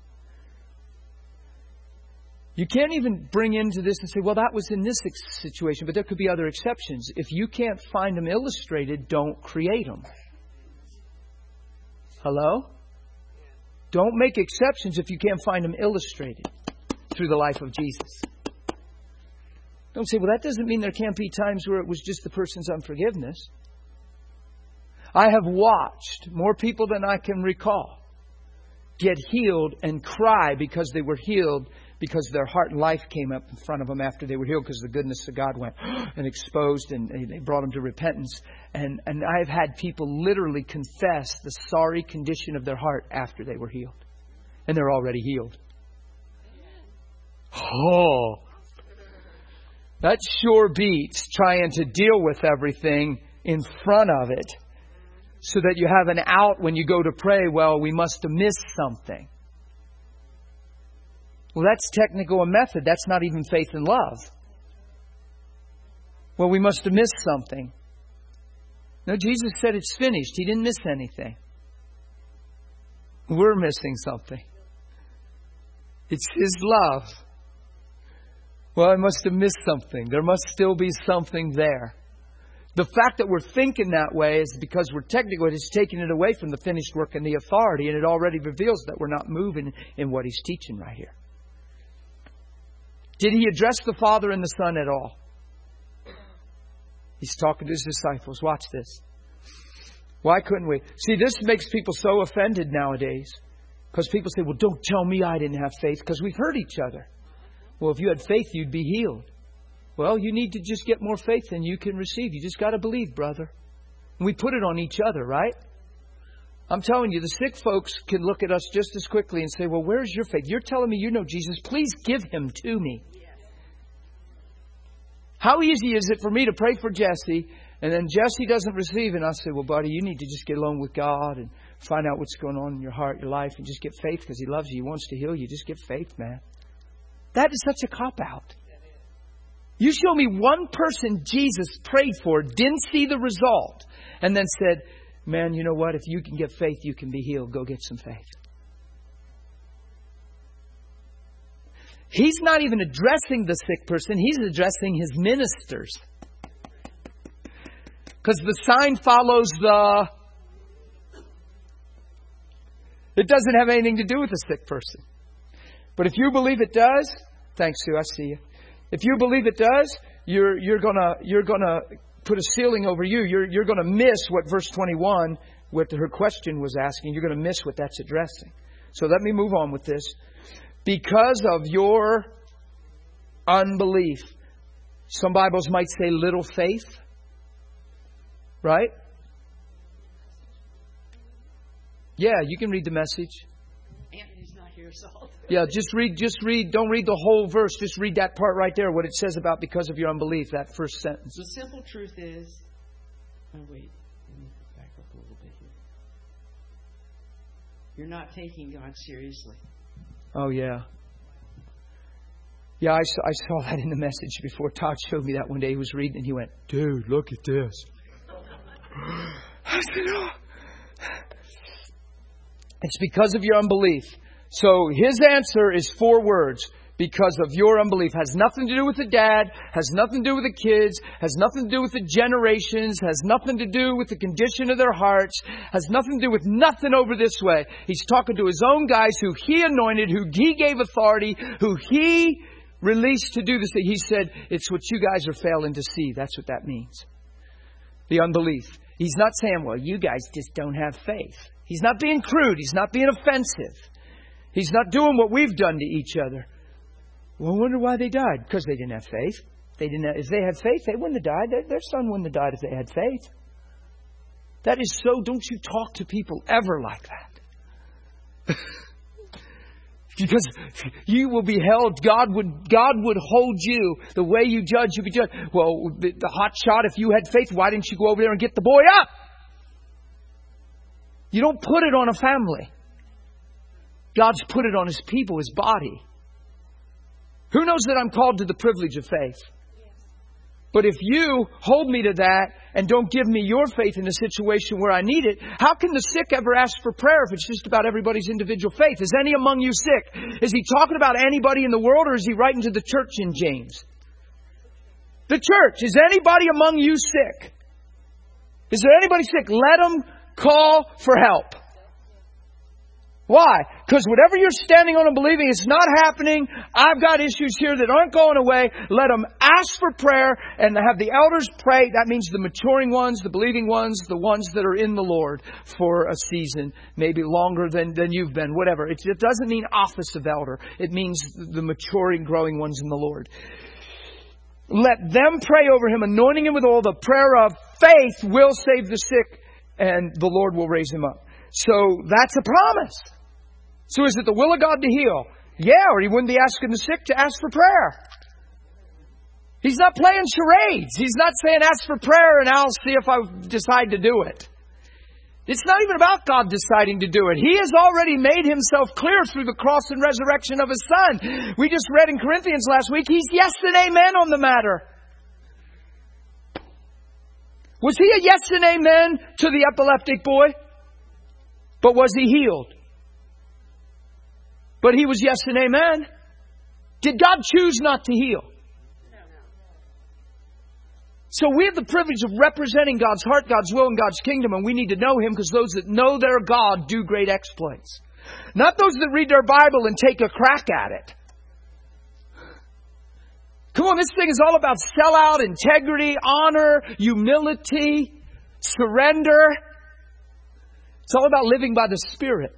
You can't even bring into this and say, well, that was in this situation, but there could be other exceptions. If you can't find them illustrated, don't create them. Hello? Don't make exceptions if you can't find them illustrated through the life of Jesus. Don't say, well, that doesn't mean there can't be times where it was just the person's unforgiveness. I have watched more people than I can recall get healed and cry because they were healed, because their heart and life came up in front of them after they were healed, because the goodness of God went and exposed, and they brought them to repentance. And I've had people literally confess the sorry condition of their heart after they were healed. And they're already healed. Oh, that sure beats trying to deal with everything in front of it so that you have an out when you go to pray. Well, we must have missed something. Well, that's technical a method. That's not even faith and love. Well, we must have missed something. No, Jesus said it's finished. He didn't miss anything. We're missing something. It's His love. Well, I must have missed something. There must still be something there. The fact that we're thinking that way is because we're technical. It is taking it away from the finished work and the authority. And it already reveals that we're not moving in what He's teaching right here. Did He address the Father and the Son at all? He's talking to His disciples. Watch this. Why couldn't we? See, this makes people so offended nowadays. Because people say, well, don't tell me I didn't have faith, because we've hurt each other. Well, if you had faith, you'd be healed. Well, you need to just get more faith than you can receive. You just got to believe, brother. And we put it on each other, right? I'm telling you, the sick folks can look at us just as quickly and say, well, where's your faith? You're telling me you know Jesus. Please give Him to me. How easy is it for me to pray for Jesse, and then Jesse doesn't receive, and I say, well, buddy, you need to just get alone with God and find out what's going on in your heart, your life, and just get faith because He loves you. He wants to heal you. Just get faith, man. That is such a cop-out. You show me one person Jesus prayed for, didn't see the result, and then said, man, you know what? If you can get faith, you can be healed. Go get some faith. He's not even addressing the sick person. He's addressing his ministers. Because the sign follows the... It doesn't have anything to do with the sick person. But if you believe it does, thanks, Sue, I see you. If you believe it does, you're gonna put a ceiling over you. You're gonna miss what verse 21, what her question was asking. You're gonna miss what that's addressing. So let me move on with this. Because of your unbelief. Some Bibles might say little faith. Right? Yeah, you can read the Message. Anthony's not here, so yeah, just read. Don't read the whole verse. Just read that part right there, what it says about because of your unbelief, that first sentence. the simple truth is... Oh, wait. Let me back up a little bit here. You're not taking God seriously. Oh, yeah. Yeah, I saw that in the Message before. Todd showed me that one day. He was reading and he went, dude, look at this. I said, oh. It's because of your unbelief. So his answer is 4 words. Because of your unbelief. Has nothing to do with the dad. Has nothing to do with the kids. Has nothing to do with the generations. Has nothing to do with the condition of their hearts. Has nothing to do with nothing over this way. He's talking to his own guys who He anointed, who He gave authority, who He released to do this thing. He said, it's what you guys are failing to see. That's what that means. The unbelief. He's not saying, well, you guys just don't have faith. He's not being crude. He's not being offensive. He's not doing what we've done to each other. Well, I wonder why they died. Because they didn't have faith. If they had faith, they wouldn't have died. Their son wouldn't have died if they had faith. That is so... Don't you talk to people ever like that. Because you will be held. God would hold you the way you judge. You'll be judged. Well, the hot shot, if you had faith, why didn't you go over there and get the boy up? You don't put it on a family. God's put it on His people, His body. Who knows that I'm called to the privilege of faith? But if you hold me to that and don't give me your faith in a situation where I need it, how can the sick ever ask for prayer if it's just about everybody's individual faith? Is any among you sick? Is he talking about anybody in the world, or is he writing to the church in James? The church. Is anybody among you sick? Is there anybody sick? Let them call for help. Why? Because whatever you're standing on and believing, it's not happening. I've got issues here that aren't going away. Let them ask for prayer and have the elders pray. That means the maturing ones, the believing ones, the ones that are in the Lord for a season, maybe longer than you've been, whatever. It doesn't mean office of elder. It means the maturing, growing ones in the Lord. Let them pray over him, anointing him with oil. The prayer of faith will save the sick, and the Lord will raise him up. So that's a promise. So is it the will of God to heal? Yeah, or He wouldn't be asking the sick to ask for prayer. He's not playing charades. He's not saying ask for prayer and I'll see if I decide to do it. It's not even about God deciding to do it. He has already made Himself clear through the cross and resurrection of His Son. We just read in Corinthians last week, He's yes and amen on the matter. Was He a yes and amen to the epileptic boy? But was he healed? But he was yes and amen. Did God choose not to heal? So we have the privilege of representing God's heart, God's will, and God's kingdom, and we need to know Him because those that know their God do great exploits. Not those that read their Bible and take a crack at it. Come on, this thing is all about sellout, integrity, honor, humility, surrender. It's all about living by the Spirit.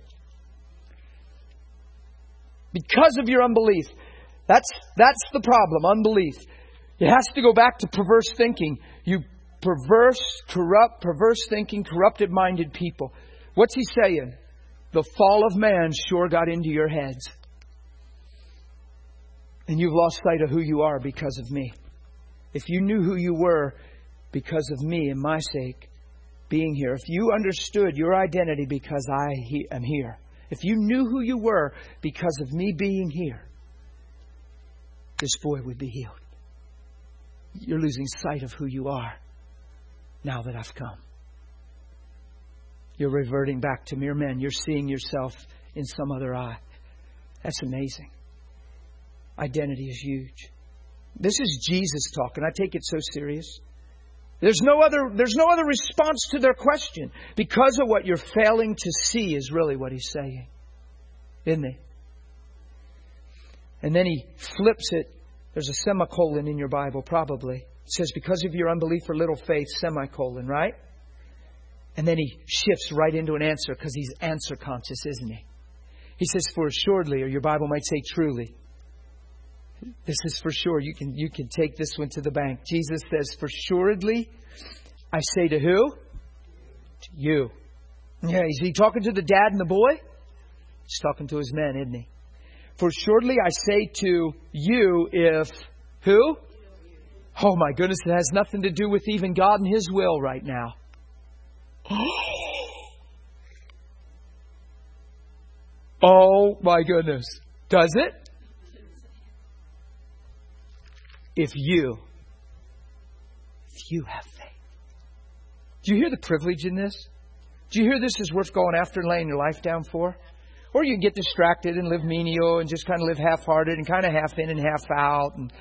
Because of your unbelief. That's the problem, unbelief. It has to go back to perverse thinking. You perverse thinking, corrupted-minded people. What's he saying? The fall of man sure got into your heads. And you've lost sight of who you are because of me. if you knew who you were because of me and my sake being here, if you understood your identity because I am here, if you knew who you were because of me being here, this boy would be healed. You're losing sight of who you are now that I've come. You're reverting back to mere men. You're seeing yourself in some other eye. That's amazing. Identity is huge. This is Jesus talking. I take it so serious. There's no other response to their question. Because of what you're failing to see is really what He's saying. Isn't He? And then He flips it. There's a semicolon in your Bible, probably. It says, because of your unbelief or little faith, semicolon, right? And then He shifts right into an answer because He's answer conscious, isn't He? He says, for assuredly, or your Bible might say truly. This is for sure. You can take this one to the bank. Jesus says, for assuredly, I say to who? To you. Yeah, is He talking to the dad and the boy? He's talking to His men, isn't He? For assuredly, I say to you, if who? Oh my goodness, it has nothing to do with even God and His will right now. Oh my goodness. Does it? If you have faith. Do you hear the privilege in this? Do you hear this is worth going after and laying your life down for? Or you can get distracted and live menial and just kind of live half-hearted and kind of half in and half out. And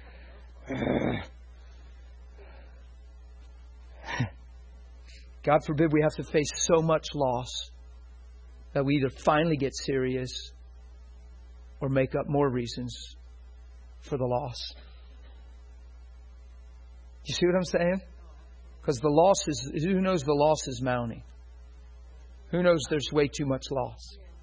God forbid we have to face so much loss that we either finally get serious or make up more reasons for the loss. You see what I'm saying? Because the loss is, who knows the loss is mounting? Who knows there's way too much loss?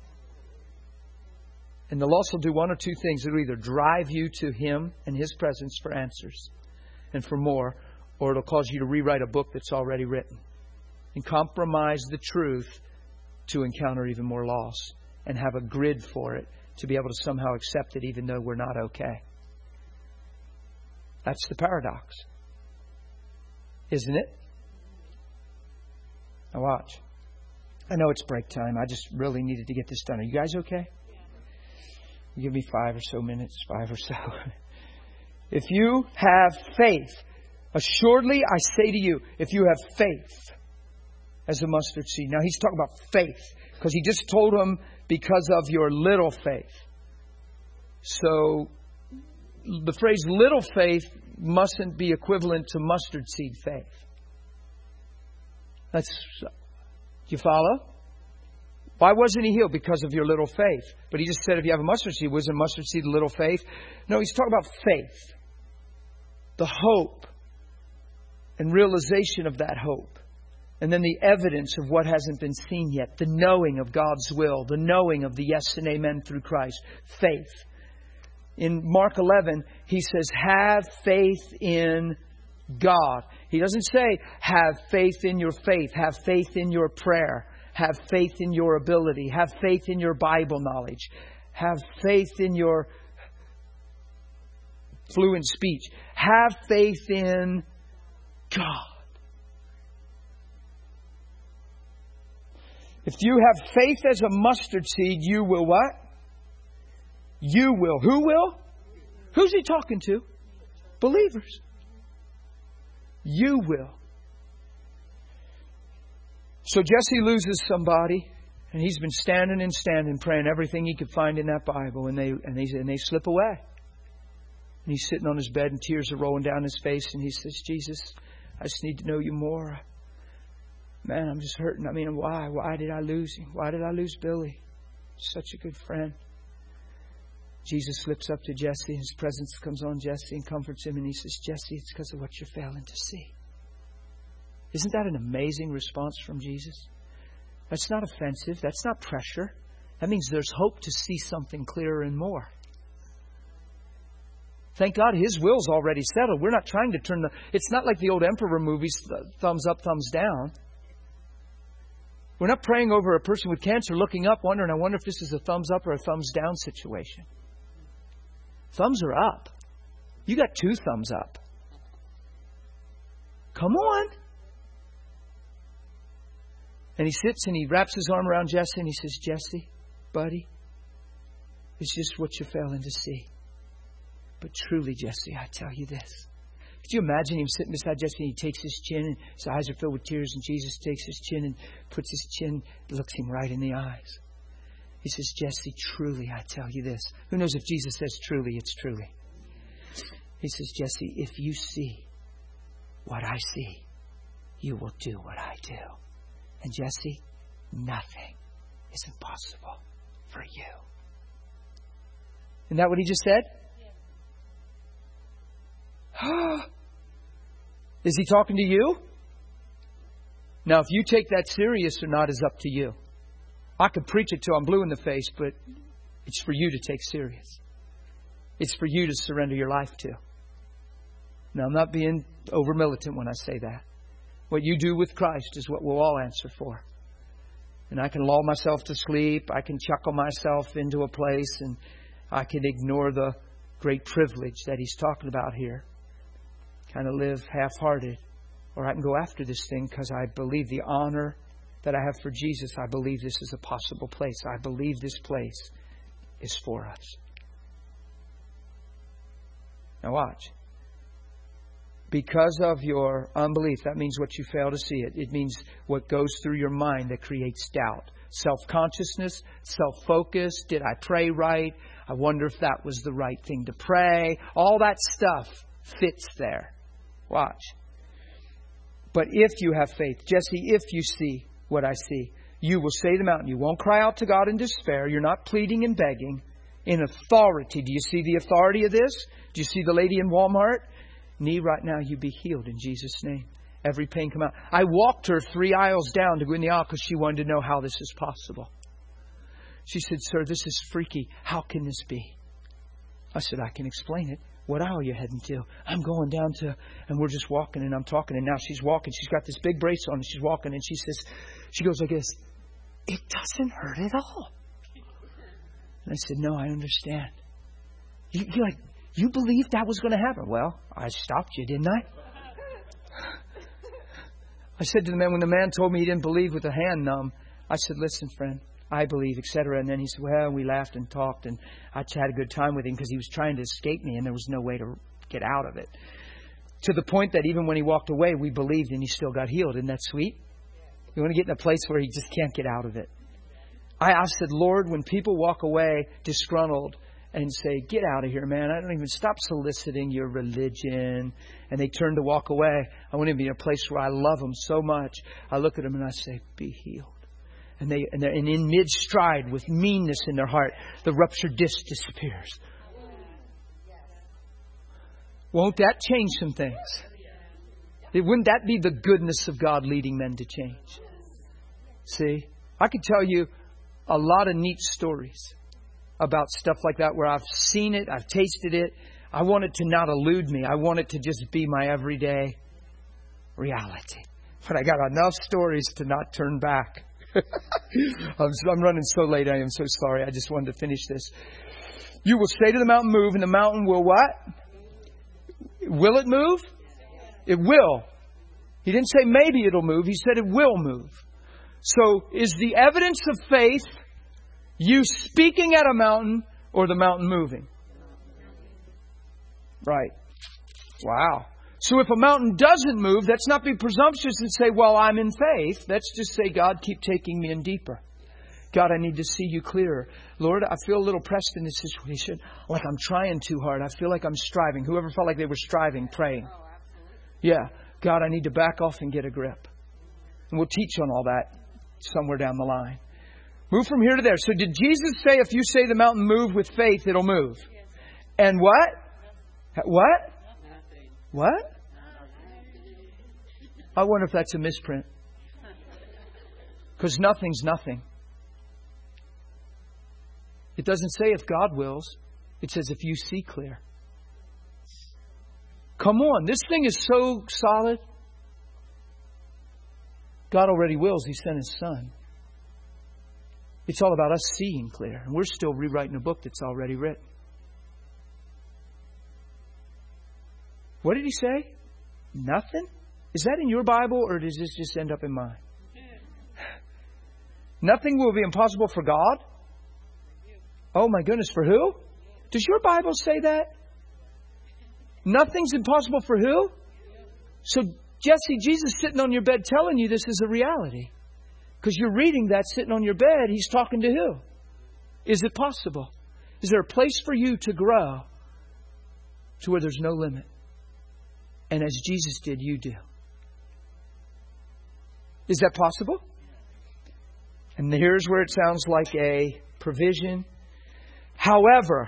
And the loss will do one or two things. It'll either drive you to Him and His presence for answers and for more, or it'll cause you to rewrite a book that's already written and compromise the truth to encounter even more loss and have a grid for it to be able to somehow accept it even though we're not okay. That's the paradox. Isn't it? Now watch. I know it's break time. I just really needed to get this done. Are you guys okay? Give me 5 or so minutes. If you have faith, assuredly I say to you, if you have faith as a mustard seed. Now He's talking about faith because He just told them because of your little faith. So the phrase little faith mustn't be equivalent to mustard seed faith. Do you follow? Why wasn't He healed? Because of your little faith. But He just said if you have a mustard seed, wasn't mustard seed a little faith? No, He's talking about faith. The hope and realization of that hope. And then the evidence of what hasn't been seen yet. The knowing of God's will. The knowing of the yes and amen through Christ. Faith. In Mark 11, He says, have faith in God. He doesn't say, have faith in your faith. Have faith in your prayer. Have faith in your ability. Have faith in your Bible knowledge. Have faith in your fluent speech. Have faith in God. If you have faith as a mustard seed, you will what? You will. Who will? Who's He talking to? Believers. You will. So Jesse loses somebody, and he's been standing, praying everything he could find in that Bible, and they slip away. And he's sitting on his bed, and tears are rolling down his face, and he says, Jesus, I just need to know You more. Man, I'm just hurting. I mean, why? Why did I lose him? Why did I lose Billy? Such a good friend. Jesus slips up to Jesse. His presence comes on Jesse and comforts him. And He says, Jesse, it's because of what you're failing to see. Isn't that an amazing response from Jesus? That's not offensive. That's not pressure. That means there's hope to see something clearer and more. Thank God His will's already settled. We're not trying to turn it's not like the old Emperor movies, thumbs up, thumbs down. We're not praying over a person with cancer, looking up, wondering, I wonder if this is a thumbs up or a thumbs down situation. Thumbs are up. You got 2 thumbs up. Come on. And he sits and he wraps his arm around Jesse and he says, Jesse, buddy, it's just what you're failing to see. But truly, Jesse, I tell you this. Could you imagine him sitting beside Jesse and he takes his chin and his eyes are filled with tears and Jesus takes his chin and puts his chin, looks him right in the eyes. He says, Jesse, truly, I tell you this. Who knows if Jesus says truly, it's truly. He says, Jesse, if you see what I see, you will do what I do. And Jesse, nothing is impossible for you. Isn't that what he just said? Is he talking to you? Now, if you take that serious or not is up to you. I could preach it till I'm blue in the face, but it's for you to take serious. It's for you to surrender your life to. Now, I'm not being over militant when I say that. What you do with Christ is what we'll all answer for. And I can lull myself to sleep. I can chuckle myself into a place. And I can ignore the great privilege that he's talking about here. Kind of live half-hearted. Or I can go after this thing because I believe the honor that I have for Jesus. I believe this is a possible place. I believe this place is for us. Now watch. Because of your unbelief, that means what you fail to see it. It means what goes through your mind that creates doubt. Self-consciousness, self-focus. Did I pray right? I wonder if that was the right thing to pray. All that stuff fits there. Watch. But if you have faith, Jesse, if you see what I see, you will say to the mountain. You won't cry out to God in despair. You're not pleading and begging. In authority. Do you see the authority of this? Do you see the lady in Walmart? Knee, right now you be healed in Jesus' name. Every pain come out. I walked her 3 aisles down to go in the aisle because she wanted to know how this is possible. She said, sir, this is freaky. How can this be? I said, I can explain it. What aisle are you heading to? I'm going down to, and we're just walking and I'm talking. And now she's walking. She's got this big brace on and she's walking. And she says, she goes like this, it doesn't hurt at all. And I said, no, I understand. You're like, you believed that was going to happen. Well, I stopped you, didn't I? I said to the man, when the man told me he didn't believe with a hand numb, I said, listen, friend, I believe, etc. And then he said, well, we laughed and talked and I had a good time with him because he was trying to escape me and there was no way to get out of it. To the point that even when he walked away, we believed and he still got healed. Isn't that sweet? You want to get in a place where he just can't get out of it. I said, Lord, when people walk away disgruntled and say, get out of here, man. I don't even stop soliciting your religion. And they turn to walk away. I want to be in a place where I love them so much. I look at them and I say, be healed. And in mid-stride with meanness in their heart, the ruptured disc disappears. Won't that change some things? Wouldn't that be the goodness of God leading men to change? See, I could tell you a lot of neat stories about stuff like that where I've seen it, I've tasted it. I want it to not elude me. I want it to just be my everyday reality. But I got enough stories to not turn back. I'm running so late. I am so sorry. I just wanted to finish this. You will say to the mountain, move, and the mountain will what? Will it move? It will. He didn't say maybe it'll move. He said it will move. So is the evidence of faith you speaking at a mountain or the mountain moving? Right. Wow. So if a mountain doesn't move, let's not be presumptuous and say, well, I'm in faith. Let's just say, God, keep taking me in deeper. God, I need to see you clearer. Lord, I feel a little pressed in this situation. Like I'm trying too hard. I feel like I'm striving. Whoever felt like they were striving, praying. Yeah. God, I need to back off and get a grip. And we'll teach on all that somewhere down the line. Move from here to there. So did Jesus say if you say the mountain move with faith, it'll move? And what? What? What? I wonder if that's a misprint. Because nothing's nothing. It doesn't say if God wills. It says if you see clear. Come on. This thing is so solid. God already wills. He sent His Son. It's all about us seeing clear. And we're still rewriting a book that's already written. What did He say? Nothing? Is that in your Bible, or does this just end up in mine? Nothing will be impossible for God? Oh my goodness, for who? Does your Bible say that? Nothing's impossible for who? So, Jesse, Jesus sitting on your bed telling you this is a reality. Because you're reading that sitting on your bed. He's talking to who? Is it possible? Is there a place for you to grow to where there's no limit? And as Jesus did, you do. Is that possible? And here's where it sounds like a provision. However,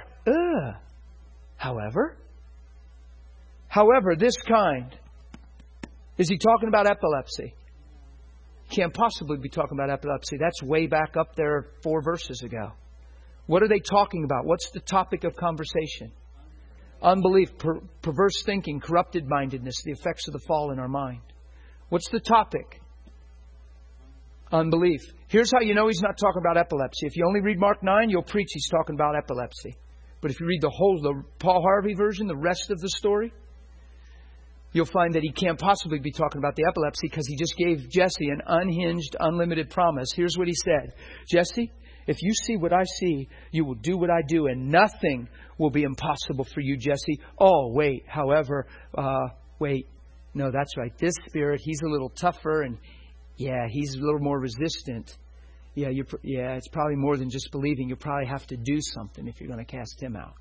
this kind. Is he talking about epilepsy? Can't possibly be talking about epilepsy. That's way back up there 4 verses ago. What are they talking about? What's the topic of conversation? Unbelief, perverse thinking, corrupted mindedness, the effects of the fall in our mind. What's the topic? Unbelief. Here's how you know he's not talking about epilepsy. If you only read Mark 9, you'll preach he's talking about epilepsy. But if you read the Paul Harvey version, the rest of the story, you'll find that he can't possibly be talking about the epilepsy because he just gave Jesse an unhinged, unlimited promise. Here's what he said. Jesse, if you see what I see, you will do what I do, and nothing will be impossible for you, Jesse. Oh, wait. However, no, that's right. This spirit, he's a little tougher, and yeah, he's a little more resistant. Yeah, it's probably more than just believing. You'll probably have to do something if you're going to cast him out.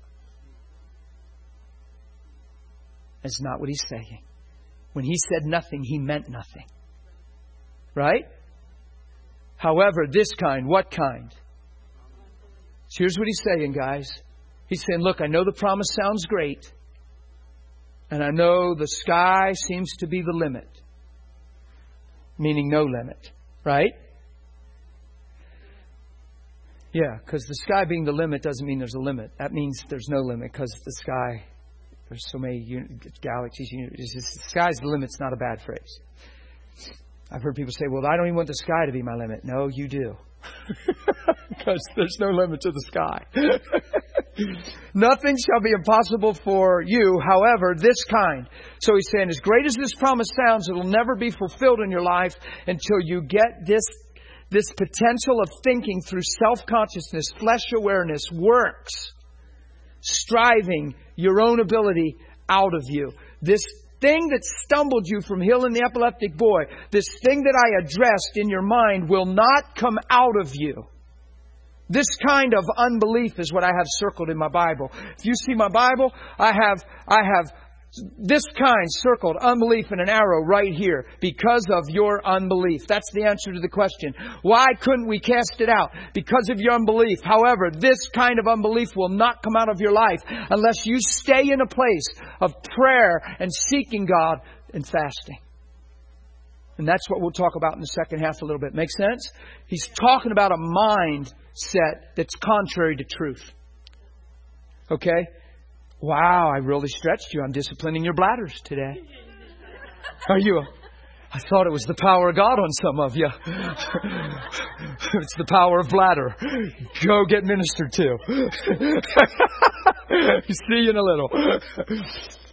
That's not what he's saying. When he said nothing, he meant nothing. Right? However, this kind, what kind? So here's what he's saying, guys. He's saying, look, I know the promise sounds great. And I know the sky seems to be the limit. Meaning no limit. Right? Yeah, because the sky being the limit doesn't mean there's a limit. That means there's no limit because the sky, there's so many galaxies. The sky's the limit's not a bad phrase. I've heard people say, well, I don't even want the sky to be my limit. No, you do. Because there's no limit to the sky. Nothing shall be impossible for you, however, this kind. So he's saying, as great as this promise sounds, it'll never be fulfilled in your life until you get this potential of thinking through self-consciousness, flesh awareness, works, striving your own ability out of you. This thing that stumbled you from healing the epileptic boy, this thing that I addressed in your mind will not come out of you. This kind of unbelief is what I have circled in my Bible. If you see my Bible, I have this kind circled, unbelief, and an arrow right here because of your unbelief. That's the answer to the question. Why couldn't we cast it out? Because of your unbelief. However, this kind of unbelief will not come out of your life unless you stay in a place of prayer and seeking God and fasting. And that's what we'll talk about in the second half a little bit. Make sense? He's talking about a mindset that's contrary to truth. Okay? Wow, I really stretched you. I'm disciplining your bladders today. Are you? I thought it was the power of God on some of you. It's the power of bladder. Go get ministered to. See you in a little.